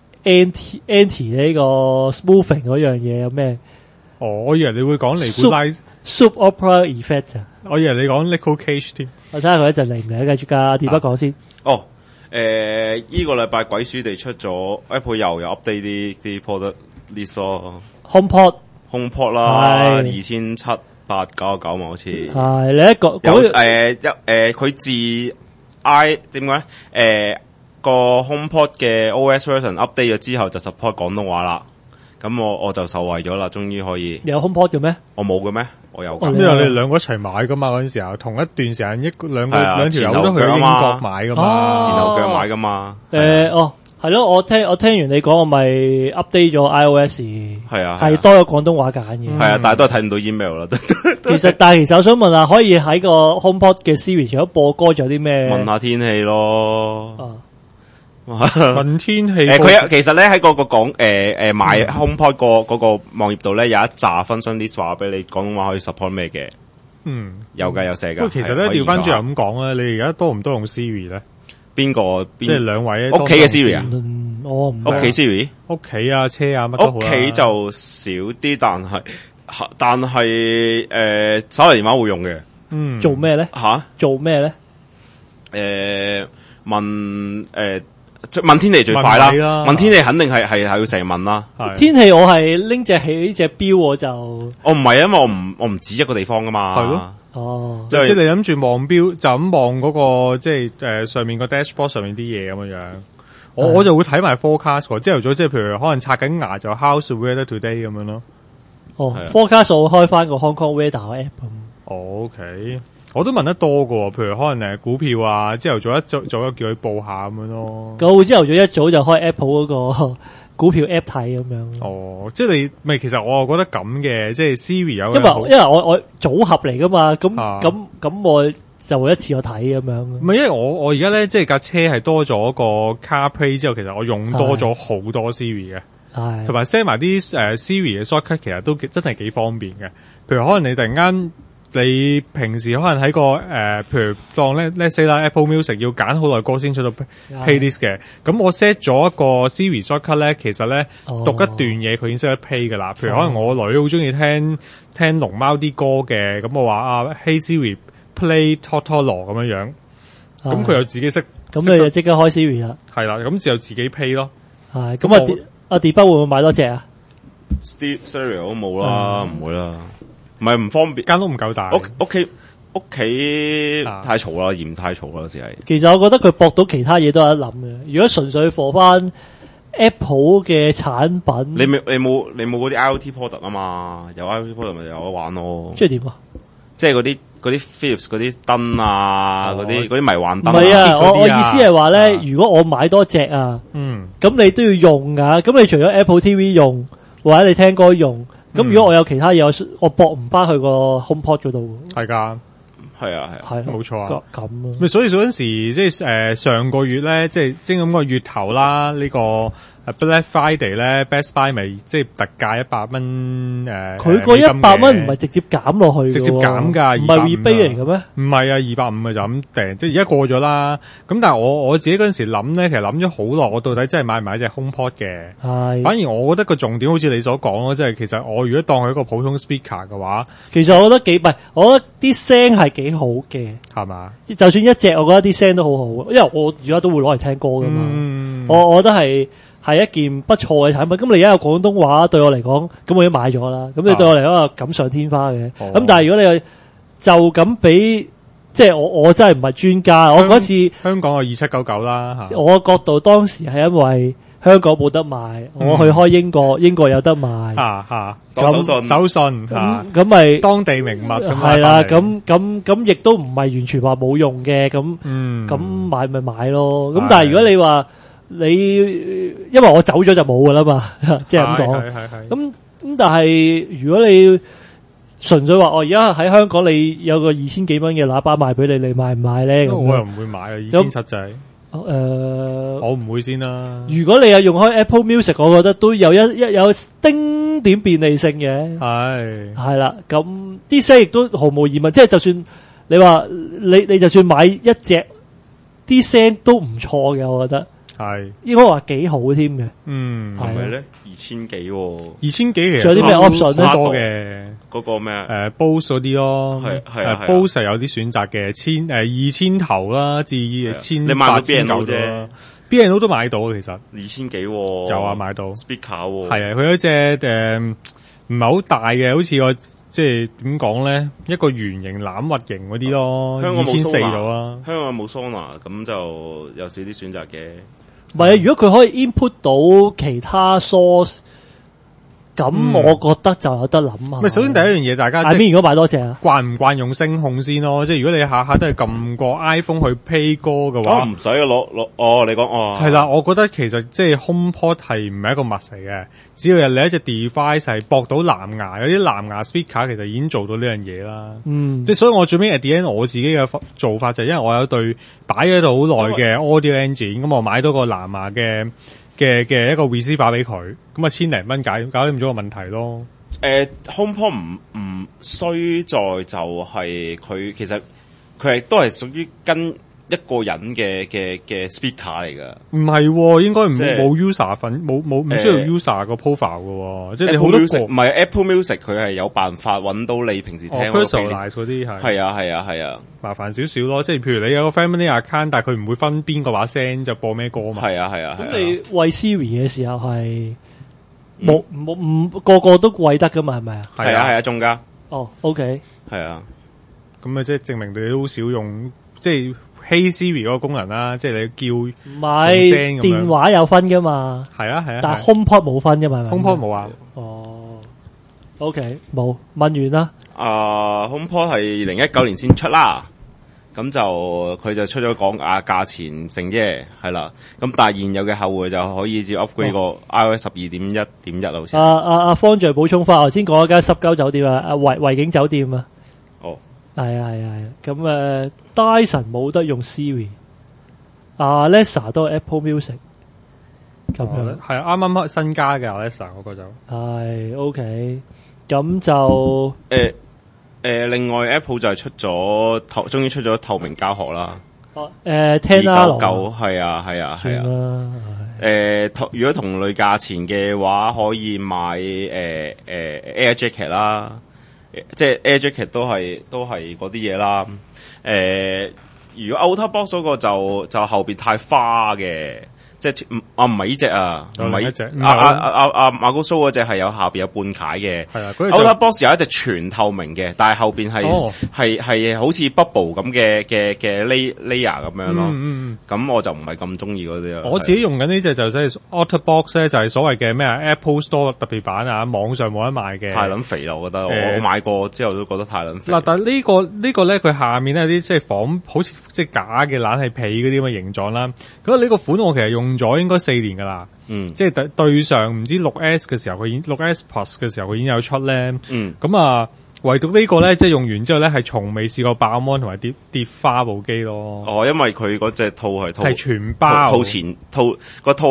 anti 呢個 smoothing 嗰樣嘢有咩？ 我以為你會講尼古拉 Soap Opera Effect 啊！ 我以為你講 Nicolas Cage 添。 我睇下佢一陣嚟唔嚟，繼續㗎。D 筆講先。 依個禮拜鬼鼠地出咗 Apple 又 update 啲 product list 咯 HomePod 啦，2700-899嘛，好似係你一個佢自 點講咧？個 HomePod 嘅 OS version update 咗之後就 support 廣東話啦，咁我就受惠咗啦，終於可以。 你有 HomePod 嘅咩？ 我冇嘅咩？我有。 因為你哋兩個一齊買噶嘛，嗰陣時候同一段時間兩條友都去英國買噶嘛， 前後腳買噶嘛。 係咯，我聽完你講，我咪 update 咗 iOS。係多咗廣東話揀嘅。 係啊，但係都係睇唔到 email 啦。 其實我想問下，可以喺個 HomePod 嘅 Siri 除咗播歌，仲有啲咩？ 問下天氣咯。 問天氣。 佢其實咧喺嗰個講買 HomePod 嗰個網頁度咧有一紮 function list 話俾你廣東話可以 support 咩嘅。有㗎有寫㗎。 其實咧調翻轉又咁講咧，你而家多唔多用 Siri 咧？ 邊個？ 即係兩位屋企嘅 Siri 啊？ 屋企 Siri？ 屋企啊，車啊，乜都好啦。 屋企就少啲，但係手提電話會用嘅。 做咩咧？做咩咧？ 問天氣最快啦。問天氣肯定係要成日問啦。 天氣我係拎起隻錶我就。 我唔係，因為我唔止一個地方噶嘛。 係咯。即係你諗住望錶，就咁望嗰個即係上面個 dashboard 上面啲嘢咁樣。我就會睇埋 forecast 喎，朝頭早即係譬如可能刷緊牙就 How's the weather today 咁樣咯。 forecast 我會開翻個 Hong Kong Weather app。 OK，我都問得多噶，譬如可能股票啊，朝頭早一早叫佢報下咁樣咯。 咁朝頭早一早就開 Apple 嗰個股票 app 睇咁樣。 即係你咪其實我又覺得咁嘅，即係 Siri 有。 因為我組合嚟噶嘛，咁我就會一次我睇咁樣。 唔係，因為我而家咧，即係架車係多咗個 CarPlay 之後，其實我用多咗好多 Siri 嘅，同埋 set 埋啲Siri 嘅 shortcut，其實都真係幾方便嘅。譬如可能你突然間你平時可能喺個譬如當let's say 啦 Apple Music 要揀好耐歌先出到 playlist 嘅，咁我 set 咗一個 Siri shortcut 咧，其實咧讀一段嘢佢已經識得 play 噶啦。譬如可能我女好中意聽龍貓啲歌嘅，咁我話Hey Siri play Totoro 咁樣樣，咁佢又自己識， 咁你就即刻開 Siri 啦。 係啦，咁就自己 play 咯。 係咁阿 D 筆會唔會買多隻啊 ？Stereo 都冇啦，唔會啦。唔係唔方便， 間屋唔夠大。 屋企太嘈啦，嫌太嘈啦，有時係。 其實我覺得佢駁到其他嘢都有得諗嘅。如果純粹放翻 Apple 嘅產品， 你冇嗰啲 IoT product 啊嘛？有 IoT product 咪有得玩咯。 即係點啊？ 即係嗰啲 Philips 嗰啲燈啊，嗰啲迷幻燈。 唔係啊，我意思係話咧，如果我買多隻啊，咁你都要用㗎。咁你除咗 Apple TV 用，或者你聽歌用。咁如果我有其他嘢，我駁唔翻去個 HomePod 嗰度。 係噶， 係啊， 冇錯啊。 咁咪所以嗰陣時即係上個月咧，即係正咁個月頭啦，呢個 Black Friday 咧 Best Buy 咪即係特價100蚊佢個100蚊唔係直接減落去， 直接減㗎， 唔係 rebate 嚟嘅咩？ 唔係啊，250啊就咁訂，即係而家過咗啦。咁但係我自己嗰陣時諗咧，其實諗咗好耐，我到底真係買唔買隻 HomePod 嘅？係。反而我覺得個重點好似你所講咯，即係其實我如果當佢一個普通 speaker 嘅話， 其實我覺得我覺得啲聲係幾好嘅，係嘛？就算一隻，我覺得啲聲都好好，因為我而家都會攞嚟聽歌㗎嘛。我覺得係一件不錯嘅產品。咁你而家有廣東話對我嚟講，咁我已經買咗啦。咁你對我嚟講錦上添花嘅。咁但係如果你就咁俾，即係我真係唔係專家。我嗰次香港有2799啦。 我角度當時係因為香港冇得賣，我去開英國有得賣。 咁手信咁咪當地名物係啦。咁亦都唔係完全話冇用嘅。咁買咪買咯。咁但係如果你話因為我走咗就冇噶啦嘛，即係咁講。咁但係如果你純粹話我而家喺香港，你有個2000幾蚊嘅喇叭賣俾你，你買唔買咧？ 我又唔會買啊，2700仔。我唔會先啦。 如果你有用開 Apple Music， 我覺得都有有丁點便利性嘅。係啦，咁啲聲亦都毫無疑問，即係就算你話你就算買一隻，啲聲都唔錯嘅，我覺得。係應該話幾好添嘅， 係咪咧？2000幾 ，2000幾其實仲有啲咩 option 咧？ 多嘅嗰個咩 ？Bose 嗰啲咯， 係 Bose 有啲選擇嘅，2000頭啦，至1800啫。B&O 都買到其實 2000幾， 有啊買到 speaker， 係啊，佢有一隻唔係好大嘅，好似個即係點講咧，一個圓形欖核形嗰啲咯，2400到啦。 香港冇 Sona， 咁就有少啲選擇嘅。 唔係啊，如果佢可以 input 到其他 source， 咁我覺得就有得諗啊。 首先第一樣嘢，大家喺邊如果買多隻啊？ 慣唔慣用聲控先咯？即係如果你下下都係撳個 iPhone 去 play 歌嘅話， 唔使攞你講係啦，我覺得其實即係 HomePod 係唔係一個密嚟嘅，只要你一隻 device 係駁到藍牙，有啲藍牙 speaker 其實已經做到呢樣嘢啦。即係所以我最尾 at the end 我自己嘅做法就係因為我有對擺喺度好耐嘅 audio engine，咁我買到個藍牙嘅一個 receiver 俾佢，咁啊1000零蚊搞掂咗個問題咯。 HomePod 唔衰在就係佢其實佢係都係屬於跟一個人嘅 speaker 嚟噶。唔係，應該冇 user 份，冇唔需要 user 個 profile 噶。即係你好多唔係 Apple Music 佢係有辦法揾到你平時聽嗰啲 personalize 嗰啲係啊，麻煩少少咯。即係譬如你有個 family account，但係佢唔會分邊個把聲就播咩歌嘛。 係啊。 咁你餵 Siri 嘅時候係冇個個都餵得噶嘛？係咪啊？ 係啊，中噶。 OK， 係啊。 咁啊，即係證明你都好少用，即係。Hey Siri 嗰個功能啦，即係你叫唔係電話有分噶嘛？ 係啊， 但係 HomePod 冇分噶嘛 ？HomePod 冇啊。 OK 冇問完啦。 HomePod 係2019年先出啦，咁就佢就出咗講價錢成啫，係啦。咁但係現有嘅客戶就可以照 upgrade 個 iOS 12.1.1好似。 阿方丈補充翻，頭先講一間濕鳩酒店啊，維景酒店啊。係啊，咁Dyson 冇得用 Siri，Alexa 都係 Apple Music 咁樣。 係啱新加嘅 Alexa 嗰個就係 OK，咁就另外 Apple 就係終於出咗透明膠殼啦。 聽啦 299係啊。如果同類價錢嘅話，可以買Air Jacket 啦。即係 Air Jacket 都係嗰啲嘢啦。如果 Outer Box 嗰個就後邊太花嘅，即係唔係呢隻啊，唔係呢隻。馬高蘇嗰隻係有下邊有半解嘅。係啊，Outer Box 有一隻全透明嘅，但係後邊係好似 bubble 咁嘅 layer 咁樣咯。咁我就唔係咁中意嗰啲啊。 我自己用緊呢隻就即係 Outer Box 咧，就係所謂嘅咩 Apple Store 特別版啊，網上冇得賣嘅。 太撚肥啦，我覺得。我買過之後都覺得太撚肥。 嗱，但係呢個咧，佢下面咧有啲即係好似即係假嘅冷氣被嗰啲咁嘅形狀啦。咁呢個款我其實用咗應該4年噶啦。即係對上唔知6S 嘅時候，佢已經6S Plus 嘅時候佢已經有出咧。咁啊，唯獨呢個咧，即係用完之後咧，係從未試過爆 mon 同埋跌花部機咯。 因為佢嗰隻套係全包， 個套係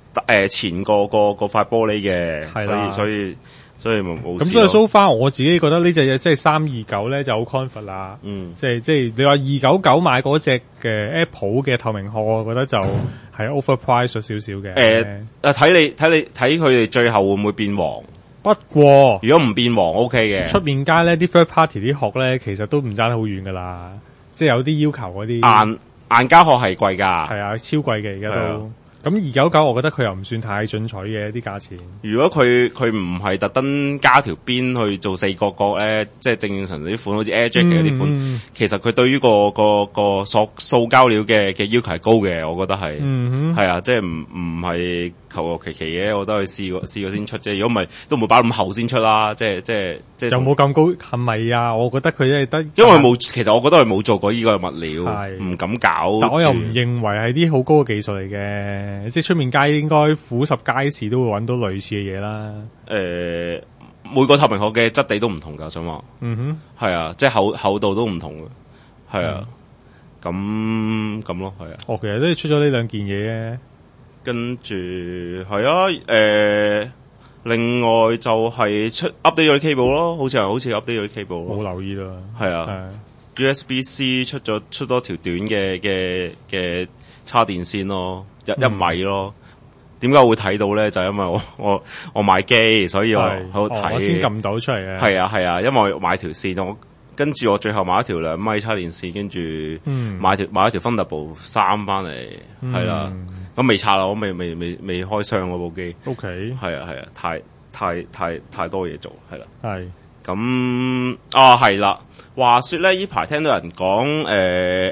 前個塊玻璃嘅， 係啦， 所以冇咁所以 so far 我自己覺得呢隻嘢即係329咧就好 comfort 啦，即係你話299買嗰隻嘅 Apple 嘅透明殼，我覺得就係 overprice 咗少少嘅。 睇佢哋最後會唔會變黃？ 不過如果唔變黃 OK 嘅， 出面街咧啲 third party 啲殼咧其實都唔爭得好遠噶啦，即係有啲要求嗰啲硬膠殼係貴㗎， 係啊，超貴嘅而家都。咁299我覺得佢又唔算太進取嘅啲價錢。如果佢唔係特登加條邊去做4個角咧，即係正常啲款，好似 AirJack 嘅啲款，其實佢對於個塑膠料嘅要求係高嘅，我覺得係，係啊，即係唔係求其嘅，我覺得佢試過先出啫。如果唔係，都唔會擺咁厚先出啦。即係有冇咁高係咪啊？我覺得佢真係得，因為其實我覺得佢冇做過呢個物料，唔敢搞。但我又唔認為係啲好高嘅技術嚟嘅。即係出面街應該俯拾街市都會揾到類似嘅嘢啦。每個透明殼嘅質地都唔同㗎，想話。係啊，即係厚度都唔同嘅。係啊，咁咯，係啊。其實都係出咗呢2件嘢嘅。跟住係啊，另外就係出 update 咗啲 cable 咯，好似 update 咗啲 cable。冇留意啦。係啊，USB-C 出多條短嘅插電線咯。1米咯，點解會睇到咧？就係因為我買機，所以我喺度睇，我先撳到出嚟嘅。係啊，因為我買條線，跟住我最後買一條2米插電線，跟住買一條 Thunderbolt 3翻嚟，係啦。咁未拆啦，我未開箱嗰部機。OK， 係啊，太多嘢做，係啦。係咁係啦。話說咧，呢排聽到人講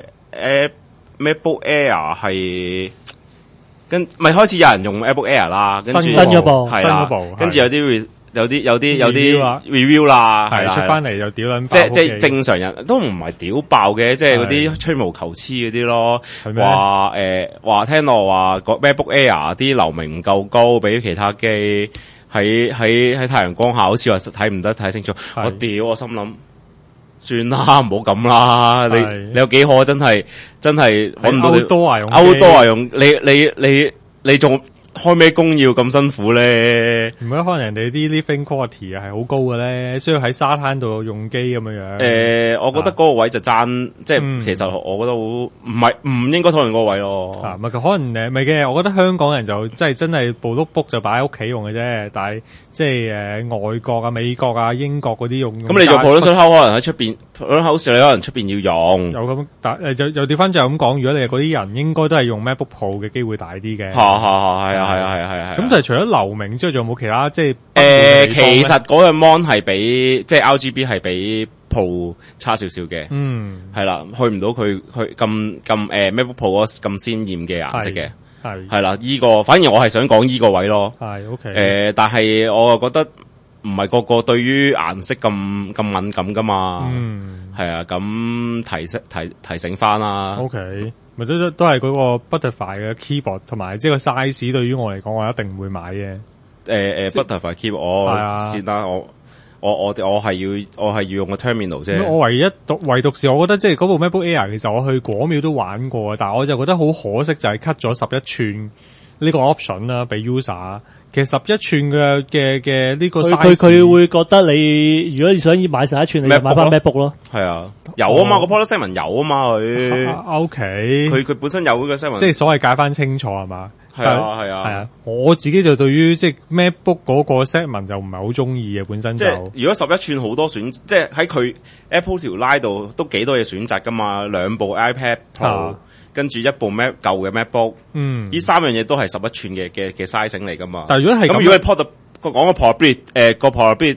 MacBook Air 係。咪開始有人用 MacBook Air 啦，跟住新嗰部係啦，跟住有啲 review 啦，係啦，出翻嚟就屌撚，即係正常人都唔係屌爆嘅，即係嗰啲吹毛求疵嗰啲咯。話聽落話個 MacBook Air 啲流明唔夠高，比其他機喺太陽光下好似話睇唔得太清楚。我屌，我心諗。算啦，唔好咁啦。你有幾可真係搵唔到你？Outdoor用你仲開咩工要咁辛苦咧？唔係可能人哋啲 living quality 係好高嘅咧，需要喺沙灘度用機咁樣。我覺得嗰個位就爭，即係其實我覺得好唔應該討論嗰個位咯。唔係可能唔係嘅，我覺得香港人就真係部 notebook 就擺喺屋企用嘅啫，但係即係外國啊、美國啊、英國嗰啲用。咁你做 production house 可能喺出邊 production house 你可能出邊要用。有咁，但就調翻就咁講，如果你係嗰啲人，應該都係用 MacBook Pro 嘅機會大啲嘅。係啊。咁就係除咗流明之外，仲有冇其他即係？其實嗰個 mon 係比即係 RGB 係比 Pro 差少少嘅。係啦，去唔到佢咁MacBook Pro 咁鮮豔嘅顏色嘅。係啦，反而我係想講呢個位咯。係 OK。但係我又覺得唔係個個對於顏色咁敏感噶嘛。係啊，咁提醒翻啦。OK。咪都係嗰個 Butterfly 嘅 keyboard 同埋即係個 size 對於我嚟講，我一定唔會買嘅。Butterfly keyboard 我先啦，我係要用個 terminal 啫。我唯獨是我覺得即係嗰部 MacBook Air，其實我去果秒都玩過，但係我就覺得好可惜，就係 cut 咗11寸呢個 option 啦，俾 user。其實11寸嘅呢個 size，佢會覺得你如果你想買11寸，你就買翻 MacBook 咯。係啊，有啊嘛，個 product segment 有啊嘛，佢。OK，佢本身有嗰個 segment，即係所謂解翻清楚係嘛？係啊。我自己就對於即係 MacBook 嗰個 segment 就唔係好中意嘅，本身就。即係如果11寸好多選，即係喺佢 Apple 條 line 度都幾多嘢選擇噶嘛，2部 iPad Pro。跟住一部舊嘅 MacBook，呢3樣嘢都係11寸嘅 sizing 嚟噶嘛。但係如果係咁，如果係講個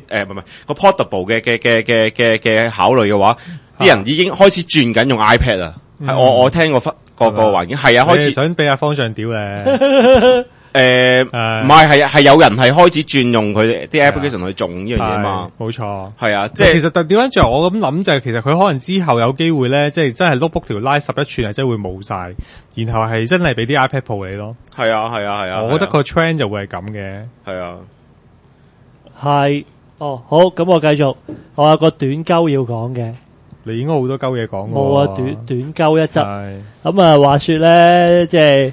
portable 嘅考慮嘅話，啲人已經開始轉緊用 iPad 啦。我聽過個環境係啊，開始想俾阿方丈屌咧。唔係，係有人係開始轉用佢啲 application 去做呢樣嘢嘛？冇錯，係啊，即係其實調翻轉，我咁諗就係，其實佢可能之後有機會咧，即係真係 notebook 條 line 11寸係真係會冇晒，然後係真係俾啲 iPad Pro 你咯。係啊，我覺得個 trend 就會係咁嘅。係啊，係好，咁我繼續，我有個短鳩要講嘅。你應該好多鳩嘢講。冇啊，短鳩一則。咁啊，話說咧，即係。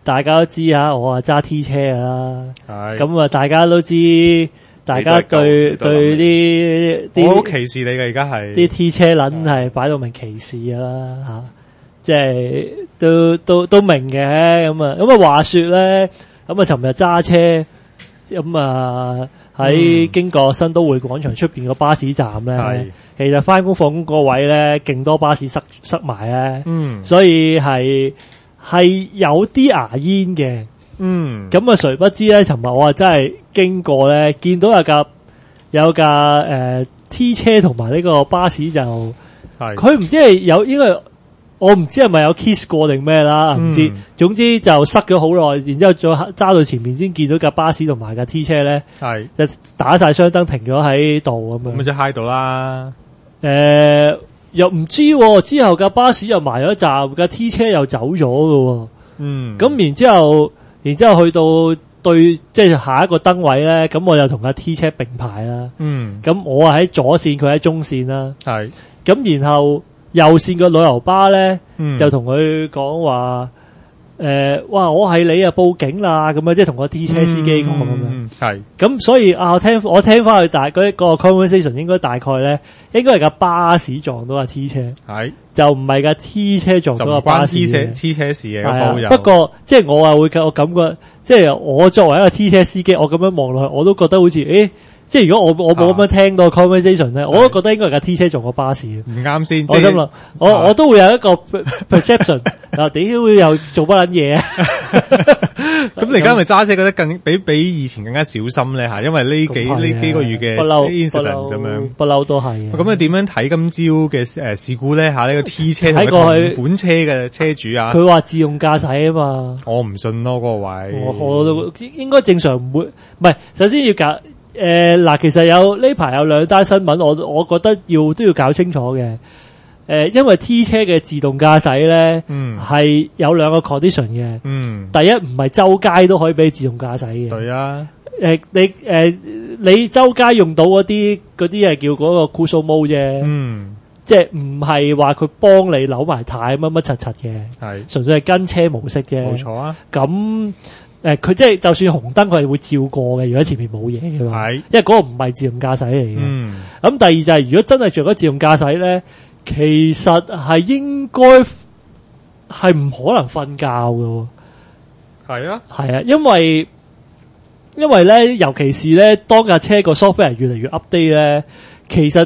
大家都知啊，我揸 T 車㗎啦，咁啊大家都知，大家對啲我好歧視你嘅，而家係啲 T 車撚係擺到明歧視㗎啦吓，即係都明嘅咁啊話說咧，咁啊尋日揸車咁啊喺經過新都會廣場出邊個巴士站咧，其實翻工放工嗰位咧，勁多巴士塞埋咧，所以係有啲牙煙嘅，咁啊誰不知咧，尋日我啊真係經過咧，見到有架T 車同埋呢個巴士就，佢唔知係有應該。我唔知係咪有 kiss 過定咩啦，唔知。總之就塞咗好耐，然之後再揸到前面先見到架巴士同埋架 T 車咧，就打晒雙燈停咗喺度咁樣。咁即係嗨到啦。又唔知喎，之後架巴士又埋咗站，架 T 車又走咗㗎喎。咁然之後去到對即係下一個燈位咧，咁我就同架 T 車並排啦。咁我係喺左線，佢喺中線啦。咁然後。右線個旅遊巴咧，就同佢講話，哇！我係你啊，報警啦！咁啊，即係同個 T 車司機講咁樣。係。咁所以我聽翻佢嗰個 conversation 應該大概咧，應該係架巴士撞到架 T 車。係。就唔係架 T 車撞到架巴士嘅。就唔關 T 車事嘅。係啊。不過即係我會感覺，即係我作為一個 T 車司機，我咁樣望落去，我都覺得好似即係如果我冇咁樣聽到 conversation 咧，我都覺得應該係架 T 車撞過巴士。唔啱先，我心諗，我都會有一個 perception。嗱，屌又做乜撚嘢啊？咁你而家咪揸車覺得更比以前更加小心咧吓，因為呢幾個月嘅 incident 咁樣，不嬲都係。咁你點樣睇今朝嘅事故咧吓？呢個 T 車同同款車嘅車主啊？佢話自動駕駛啊嘛。我唔信咯，嗰個位。我都應該正常唔會，唔係首先要搞。嗱，其實呢排有兩單新聞，我覺得都要搞清楚嘅。因為 T 車嘅自動駕駛咧，係有兩個 condition 嘅。第一唔係周街都可以俾自動駕駛嘅。對啊。你周街用到嗰啲係叫嗰個 cruise mode 啫。即係唔係話佢幫你扭埋軚乜乜柒柒嘅。係。純粹係跟車模式嘅。冇錯啊。咁。佢即係就算紅燈，佢係會照過嘅。如果前面冇嘢嘅話，係，因為嗰個唔係自動駕駛嚟嘅。咁第二就係如果真係做咗自動駕駛咧，其實係應該係唔可能瞓覺嘅。係啊，係啊，因為咧，尤其是咧，當架車個 software 越嚟越 update 咧，其實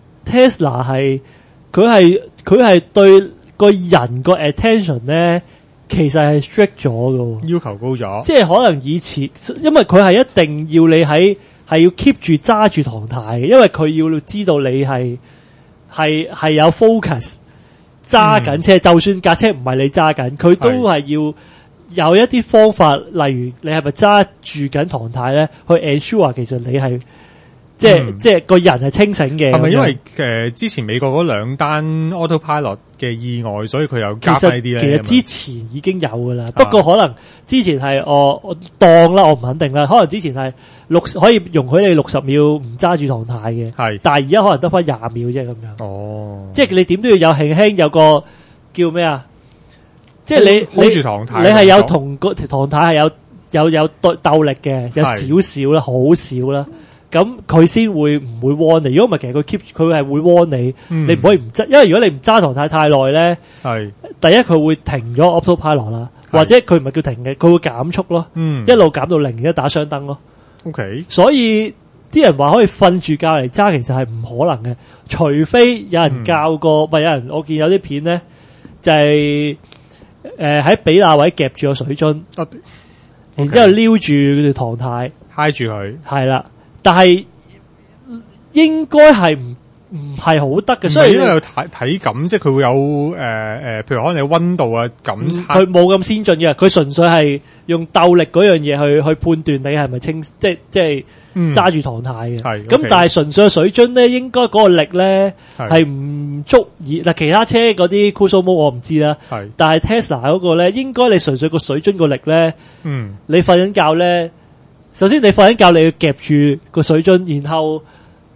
Tesla 係佢係對個人個 attention 咧。其實係 strict 咗嘅，要求高咗。即係可能以前，因為佢係一定要你係要 keep 住揸住唐太嘅，因為佢要知道你係有 focus 揸緊車，就算架車唔係你揸緊，佢都係要有一啲方法，例如你係咪揸住緊唐太咧，去 ensure 其實你係。即係個人係清醒嘅，係咪因為之前美國嗰兩單 autopilot 嘅意外，所以佢又加翻呢啲咧？其實之前已經有噶啦，不過可能之前係我當啦，我唔肯定啦。可能之前係可以容許你60秒唔揸住唐太嘅，係，但係而家可能得翻20秒啫咁樣。哦，即係你點都要有輕輕有個叫咩啊？即係你 hold 住唐太，你係有同個唐太係有鬥力嘅，有少少啦，好少啦。咁佢先會唔會 warn 你？如果唔係，其實佢係會 warn你。你唔可以唔揸，因為如果你唔揸唐太太耐咧，係第一佢會停咗 autopilot 啦，或者佢唔係叫停嘅，佢會減速咯，一路減到0，然後打雙燈咯。OK，所以啲人話可以瞓住覺嚟揸，其實係唔可能嘅，除非有人教過，有人我見有啲片咧，就係喺比亞位夾住個水樽，然之後撩住條唐太，揩住佢，係啦。但係應該係唔係好得嘅，所以應該有體感，即係佢會有譬如可能有溫度啊感測，佢冇咁先進嘅，佢純粹係用鬥力嗰樣嘢去判斷你係咪即係揸住唐太嘅。係咁，但係純粹嘅水樽咧，應該嗰個力咧係唔足以嗱。其他車嗰啲 cruise mode 我唔知啦，係，但係 Tesla 嗰個咧，應該你純粹個水樽個力咧，你瞓緊覺咧。首先你瞓緊覺，你要夾住個水樽，然後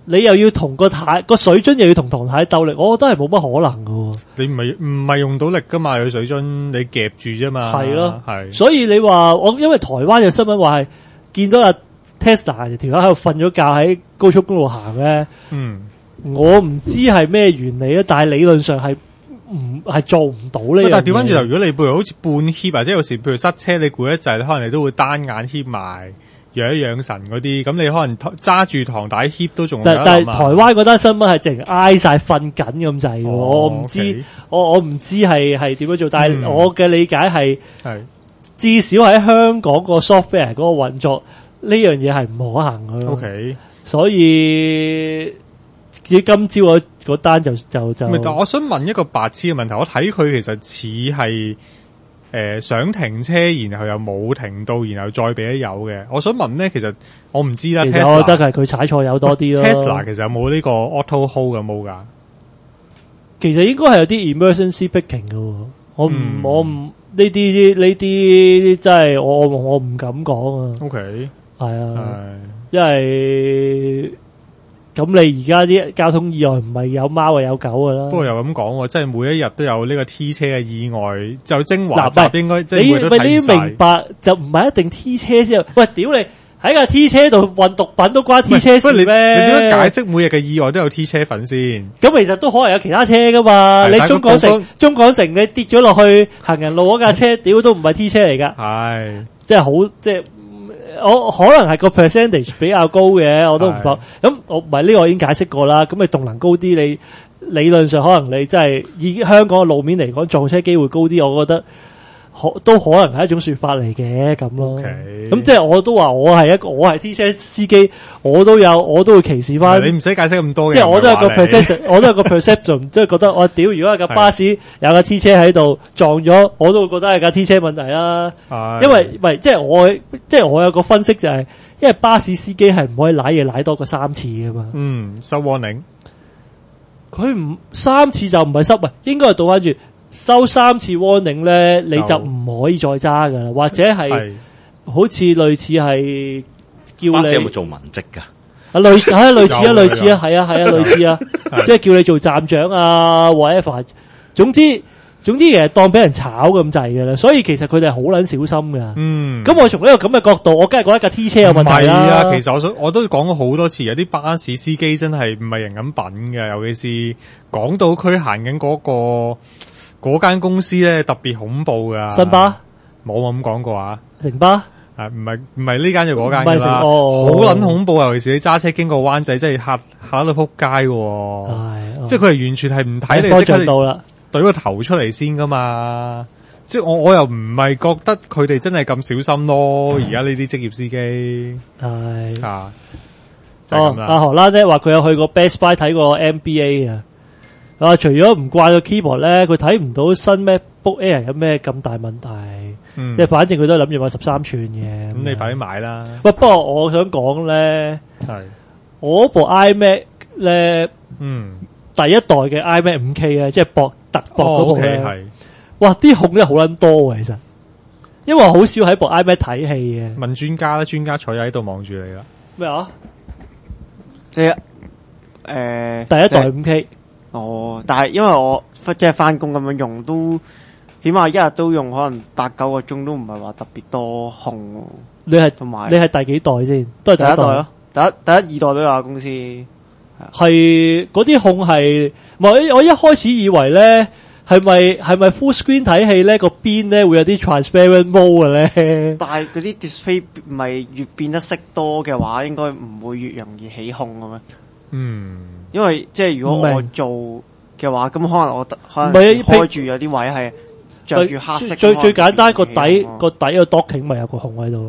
你又要同個水樽又要同唐太鬥力，我覺得係冇乜可能噶。 你唔係用到力噶嘛？有水樽你夾住啫嘛。 係咯， 係。 所以你話因為台灣有新聞話係見到阿 Tesla 條友喺度瞓咗覺喺高速公路行咧。我唔知係咩原理啊，但係理論上係唔係做唔到呢？但係調翻轉頭，如果你譬如好似半協或者有時譬如塞車，你攰一滯，可能你都會單眼協埋。養一養神嗰啲，咁你可能揸住唐帶 hip 都仲有得諗啊。但係台灣嗰單新聞係淨挨晒瞓緊咁滯，我唔知，我唔知係點樣做，但係我嘅理解係至少喺香港個 software 嗰個運作呢樣嘢係唔可行嘅。OK， 所以至於今朝嗰單就但我想問一個白痴嘅問題，我睇佢其實似係。想停車，然後又冇停到，然後再俾咗油嘅。我想問咧，其實我唔知啦。其實我覺得係佢踩錯油多啲咯。Tesla 其實有冇呢個 auto hold 嘅冇㗎？其實應該係有啲 emergency braking 嘅。我唔呢啲真係我唔敢講啊。OK， 係啊，因為。咁你而家啲交通意外唔係有貓啊有狗噶啦。不過又咁講，即係每一日都有呢個 T 車嘅意外，就精華集應該即係你明白就唔係一定 T 車先。喂，屌你喺架 T 車度運毒品都關 T 車事咩？你點樣解釋每日嘅意外都有 T 車粉先？咁其實都可能有其他車噶嘛。你中港城你跌咗落去行人路嗰架車，屌都唔係 T 車嚟噶。係，即係好即係。我可能係個 percentage 比較高嘅，我都唔覺。咁我唔係呢個我已經解釋過啦。咁你動能高啲，你理論上可能你真係以香港嘅路面嚟講，撞車機會高啲。我覺得都可能係一種說法嚟嘅咁咯。咁即係我都話我係 T 車司機，我都會歧視翻。你唔使解釋咁多嘅。即係我都有個 perception，即係覺得我屌，如果係架巴士有架 T 車喺度撞咗，我都會覺得係架 T 車問題啦。因為唔係，即係我有個分析就係，因為巴士司機係唔可以舐嘢舐多過3次噶嘛。收 warning， 佢唔3次就唔係收，應該係倒翻轉。收3次 warning 咧，你就唔可以再揸噶啦，或者係好似類似係叫你。巴士有冇做文職噶？類似啊，係啊，類似啊，即係叫你做站長啊 ，whatever。總之其實當俾人炒咁滯嘅啦，所以其實佢哋係好撚小心噶。咁我從呢個咁嘅角度，我梗係覺得架 T 車有問題啦。唔係啊，其實我都講過好多次，有啲巴士司機真係唔係人咁品嘅，尤其是港島區行緊嗰間公司咧特別恐怖噶。新巴冇咁講過啊。城巴唔係呢間就嗰間噶啦，好撚恐怖。尤其是你揸車經過灣仔，真係嚇到撲街嘅。即係佢係完全係唔睇你，即刻懟個頭出嚟先噶嘛。即係我又唔係覺得佢哋真係咁小心咯。而家呢啲職業司機係阿荷蘭咧話佢有去過 Best Buy 睇過 NBA 啊。除咗唔慣個 keyboard 咧，佢睇唔到新 MacBook Air 有咩咁大問題。即係反正佢都諗住買13寸嘅。咁你快啲買啦。不過我想講咧，我部 iMac 咧，第一代嘅 iMac 5K 啊，即係特薄嗰部咧，哇！啲控真係好撚多啊，其實。因為我好少喺部 iMac 睇戲嘅。問專家啦，專家坐喺度望住你啦。咩啊？第一代 5K。但係因為我即係翻工咁樣用，都起碼一日都用可能8-9個鐘，都唔係話特別多控。你係第幾代先？都係第一代咯。第一、2代都有公司。係嗰啲控係，我一開始以為咧，係咪 full screen 睇戲咧個邊咧會有啲 transparent mode 嘅咧？但係嗰啲 display 唔係越變得色多嘅話，應該唔會越容易起控嘅咩？因為即係如果我做嘅話，咁可能我開住有啲位係着住黑色。最簡單個底個 docking 咪有個孔喺度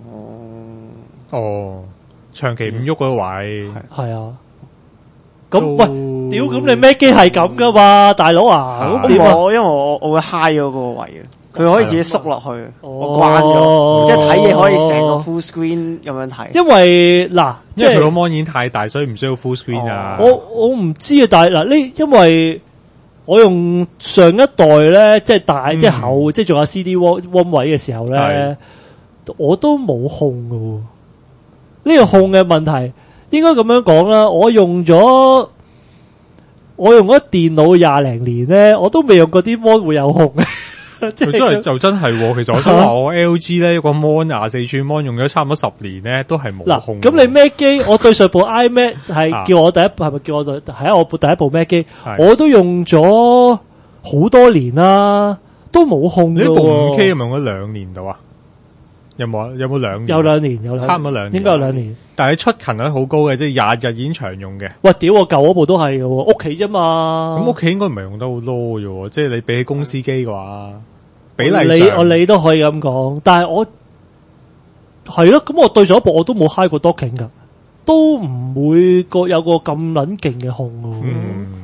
咯。長期唔喐嗰個位係啊。咁喂，屌咁你咩機係咁噶嘛，大佬啊？因為我會 high 咗嗰個位啊。佢可以自己縮落去，我關咗，即係睇嘢可以成個 full screen 咁樣睇。因為嗱，因為佢個 mon 已經太大，所以唔需要 full screen 啊。我唔知啊，但係嗱因為我用上一代咧，即係大即係厚，即係仲有 CD ROM 位嘅時候咧，我都冇控噶。呢個控嘅問題， 應該咁樣講啦，我用咗電腦20零年咧，我都未用過啲 mon 會有控。 真係就真係，其實我想話我 LG 咧個 mon 24寸 mon 用咗差唔多10年咧，都係冇控。 咁你 Mac 機，我對上部 iMac 係叫我第一部，係咪叫我係我部第一部 Mac 機，我都用咗好多年啦，都冇控。 你部 5K 係咪用咗2年度啊？有冇2年？ 有2年， 差唔多2年， 應該有2年。 但係出勤率好高嘅，即係日日已經長用嘅。 喂，屌我舊嗰部都係嘅，屋企啫嘛。 咁屋企應該唔係用得好多嘅，即係你比起公司機嘅話，比例上你都可以咁講，但係我係咯，咁我對上一部我都冇 high 過 docking 噶，都唔會有個咁撚勁嘅控喎。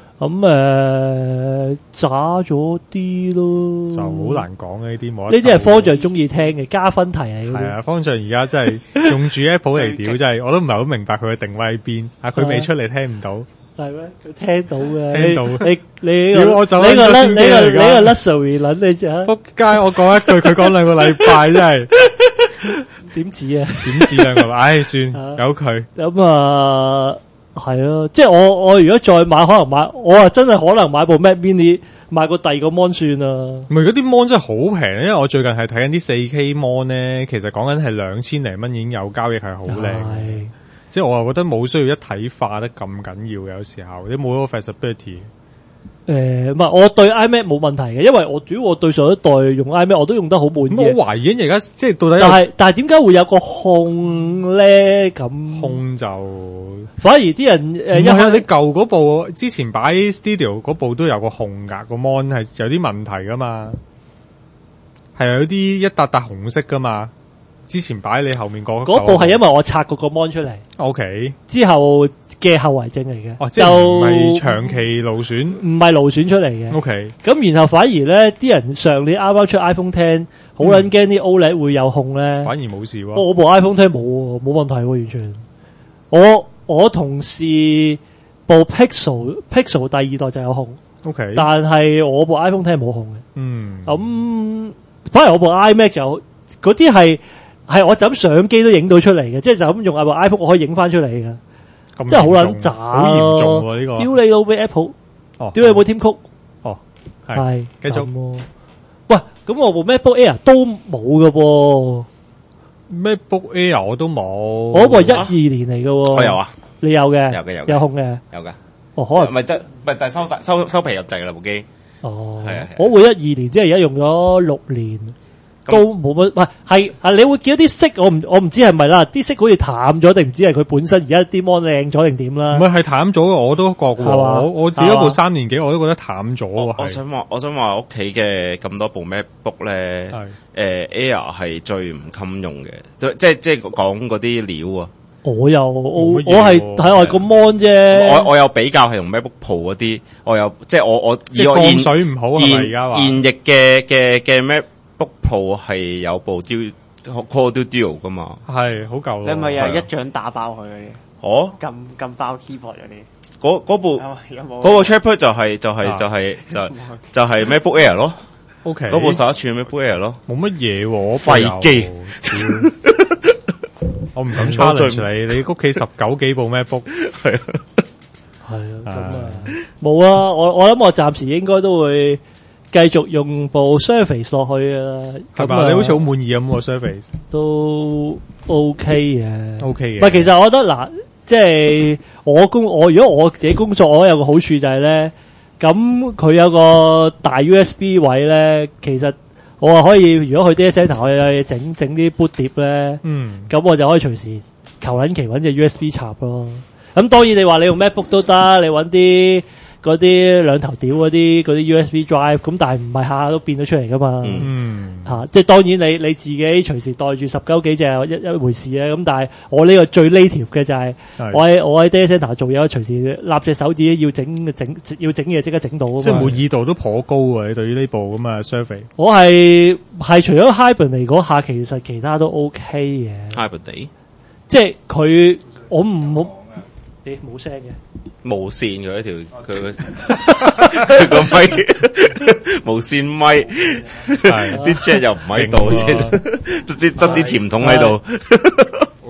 咁渣咗啲咯，就好難講嘅呢啲冇。 呢啲係方丈中意聽嘅加分題嚟嘅。係啊，方丈而家真係用住 Apple 嚟屌，真係我都唔係好明白佢嘅定位喺邊。啊，佢未出嚟聽唔到。係咩？佢聽到嘅。聽到。你我走呢個 luxury 撚你啫。 仆街！我講一句，佢講2個禮拜，真係點止啊？ 點止2個禮拜？唉，算由佢。 咁啊。係咯，即係我如果再買，可能買我啊真係可能買部 Mac Mini， 買個第二個 mon 算啦。 唔係嗰啲 mon 真係好平，因為我最近係睇緊啲 4K mon 咧，其實講緊係2000零蚊已經有交易，係好靚。即係我又覺得冇需要一體化得咁緊要嘅，有時候你冇嗰個 flexibility。 唔係，我對 iMac 冇問題嘅，因為我對上一代用 iMac 我都用得好滿意。 我懷疑而家即係到底， 但係點解會有個控咧？咁控就反而啲人因為你舊嗰部之前擺 Studio 嗰部都有個控㗎，個 mon 係有啲問題噶嘛，係有啲一笪笪紅色噶嘛。之前擺你後面嗰部係因為我拆過個 mon 出嚟 ，OK 之後嘅後遺症嚟嘅。 哦，即係唔係長期勞損， 唔係勞損出嚟嘅。 OK， 咁然後反而咧，啲人上年啱啱出 iPhone X，好撚驚啲 OLED 會有控咧。 反而冇事喎。 我部 iPhone X 冇問題喎，完全。我同事部 Pixel 第2代就有控 ，OK， 但係我部 iPhone X 冇控嘅。咁反而我部 iMac 就嗰啲係我就咁相機都影到出嚟嘅，即係就咁用部 iPhone 我可以影翻出嚟嘅，真係好撚渣， 好嚴重喎呢個。 屌你老味 Apple，屌你部 Tim Cook，係繼續。 喂，咁我部 MacBook Air 都冇嘅噃 ，MacBook Air 我都冇， 我部係12年嚟嘅。 我有啊， 你有嘅，有控嘅， 有嘅。 哦，可能唔係但係收皮入掣啦部機。 哦，係啊，我部12年，即係而家用咗6年。都冇乜，唔係你會見到啲色，我唔知係咪啦，啲色好似淡咗定唔知係佢本身而家啲 mon 靚咗定點啦？ 唔係淡咗嘅，我都覺喎。我自己部3年幾，我都覺得淡咗喎。 我想話屋企嘅咁多部 MacBook 咧，Air 係最唔襟用嘅，即係講嗰啲料啊。我係睇外個 mon 啫。 我有比較係用 MacBook Pro 嗰啲，我有即係我以我現水唔好係咪而家話現役嘅 MacBook Pro 係有部 Core Duo 噶嘛？ 係好舊。 你咪又係一掌打爆佢嗰啲？ 哦， 撳爆 keyboard 嗰啲。 嗰部嗰個 Trackpad 就係 MacBook Air 咯。 OK， 嗰部11寸 MacBook Air 咯， 冇乜嘢喎， 廢機。 我唔敢 challenge 你屋企19幾部 MacBook 係啊， 咁冇啊！我諗我暫時應該都會繼續用部 Surface 落去啊。 係嘛？你好似好滿意咁個 Surface 都 OK 嘅 ，OK 嘅。 唔係，其實我覺得嗱，即係我如果我自己工作，我有個好處就係咧，咁佢有個大 USB 位咧，其實。我話可以，如果去 data center 可以整啲 boot 碟咧，咁我就可以隨時求撚其揾隻 USB 插咯。咁當然你話你用 MacBook 都得，你揾啲嗰啲兩頭屌嗰啲USB drive，咁但係唔係下下都變到出嚟噶嘛。即係當然你自己隨時袋住19幾隻一回事咧。咁但係我呢個最 native 嘅就係我喺 data center 做嘢，隨時立隻手指要整嘢即刻整到。即係滿意度都頗高喎！你對於呢部咁嘅 Surface， 我係除咗 Hibernate 嗰下，其實其他都 OK 嘅。 Hibernate 即係佢我唔好。冇聲嘅， 無線嘅一條佢個咪無線咪，啲 jack 又唔喺度，即係執支甜筒喺度。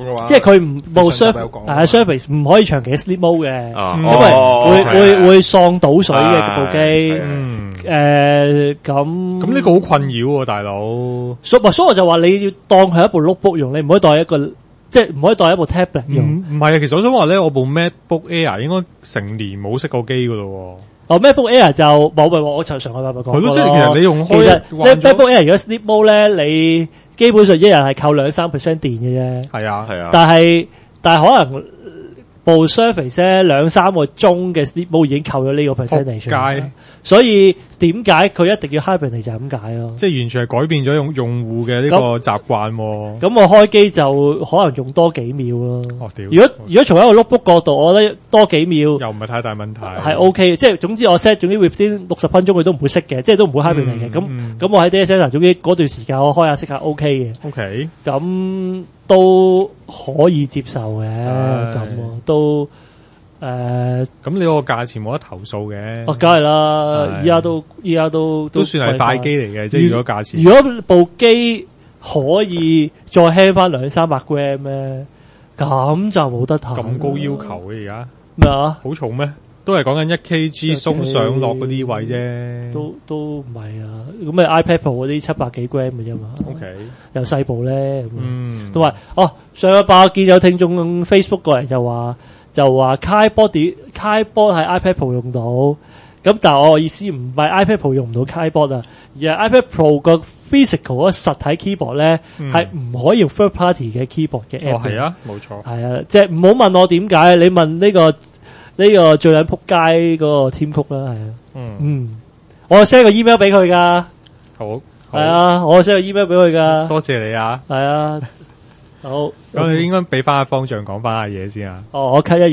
嘅話， 即係佢唔部 Surface 唔可以長期 sleep mode 嘅，因為會喪倒水嘅部機。咁呢個好困擾喎，大佬。 所以我就話你要當係一部 notebook 用，你唔可以當一個，即係唔可以當一部 tablet 用。 唔係啊，其實我想話咧，我部 MacBook Air 應該成年冇熄過機噶咯。 MacBook Air 就冇我上個禮拜講過。 係咯，即係其實你用開， 其實 MacBook Air 如果 sleep mode 咧，你基本上一日係扣2-3% 電嘅啫。係啊。但係可能部 Surface 咧2-3個鐘嘅 sleep mode 已經扣咗呢個 percentage。所以點解佢一定要 hibernate 就係咁解咯。 即係完全係改變咗用戶嘅呢個習慣。 咁我開機就可能用多幾秒咯。如果從一個 notebook 角度，我覺得多幾秒又唔係太大問題。係 OK， 即係總之我 set 總之 within 60分鐘佢都唔會熄嘅，即係都唔會 hibernate 嘅。咁我喺 data center 總之嗰段時間我開下熄下 OK 嘅。 OK， 咁都可以接受嘅。咁都咁你個價錢冇得投訴嘅。 梗係啦，依家都算係快機嚟嘅，即係如果價錢。 如果部機可以再輕翻200-300 gram 咧，咁就冇得投。 咁高要求嘅而家咩啊？ 好重咩？都係講緊1kg 鬆上落嗰啲位啫。 都唔係啊。咁咪 iPad Pro 嗰啲700幾 gram 嘅啫嘛。OK， 又細部咧。都話上個拜我見有聽眾用 Facebook 過嚟就話 Keyboard 喺 iPad Pro 用到，咁但係我意思唔係 iPad Pro 用唔到 Keyboard 啊，而係 iPad Pro 個 physical 嗰實體 keyboard 咧係唔可以用 third party 嘅 keyboard 嘅 app。 係啊，冇錯。係啊，即係唔好問我點解，你問呢個最撚撲街嗰個 Tim Cook 啦，係啊。我 send 個 email 俾佢噶。好。係啊，我 send 個 email 俾佢噶。 多謝你啊。 係啊。好， 咁你應該俾翻阿方丈講翻下嘢先啊。 我 cut 一。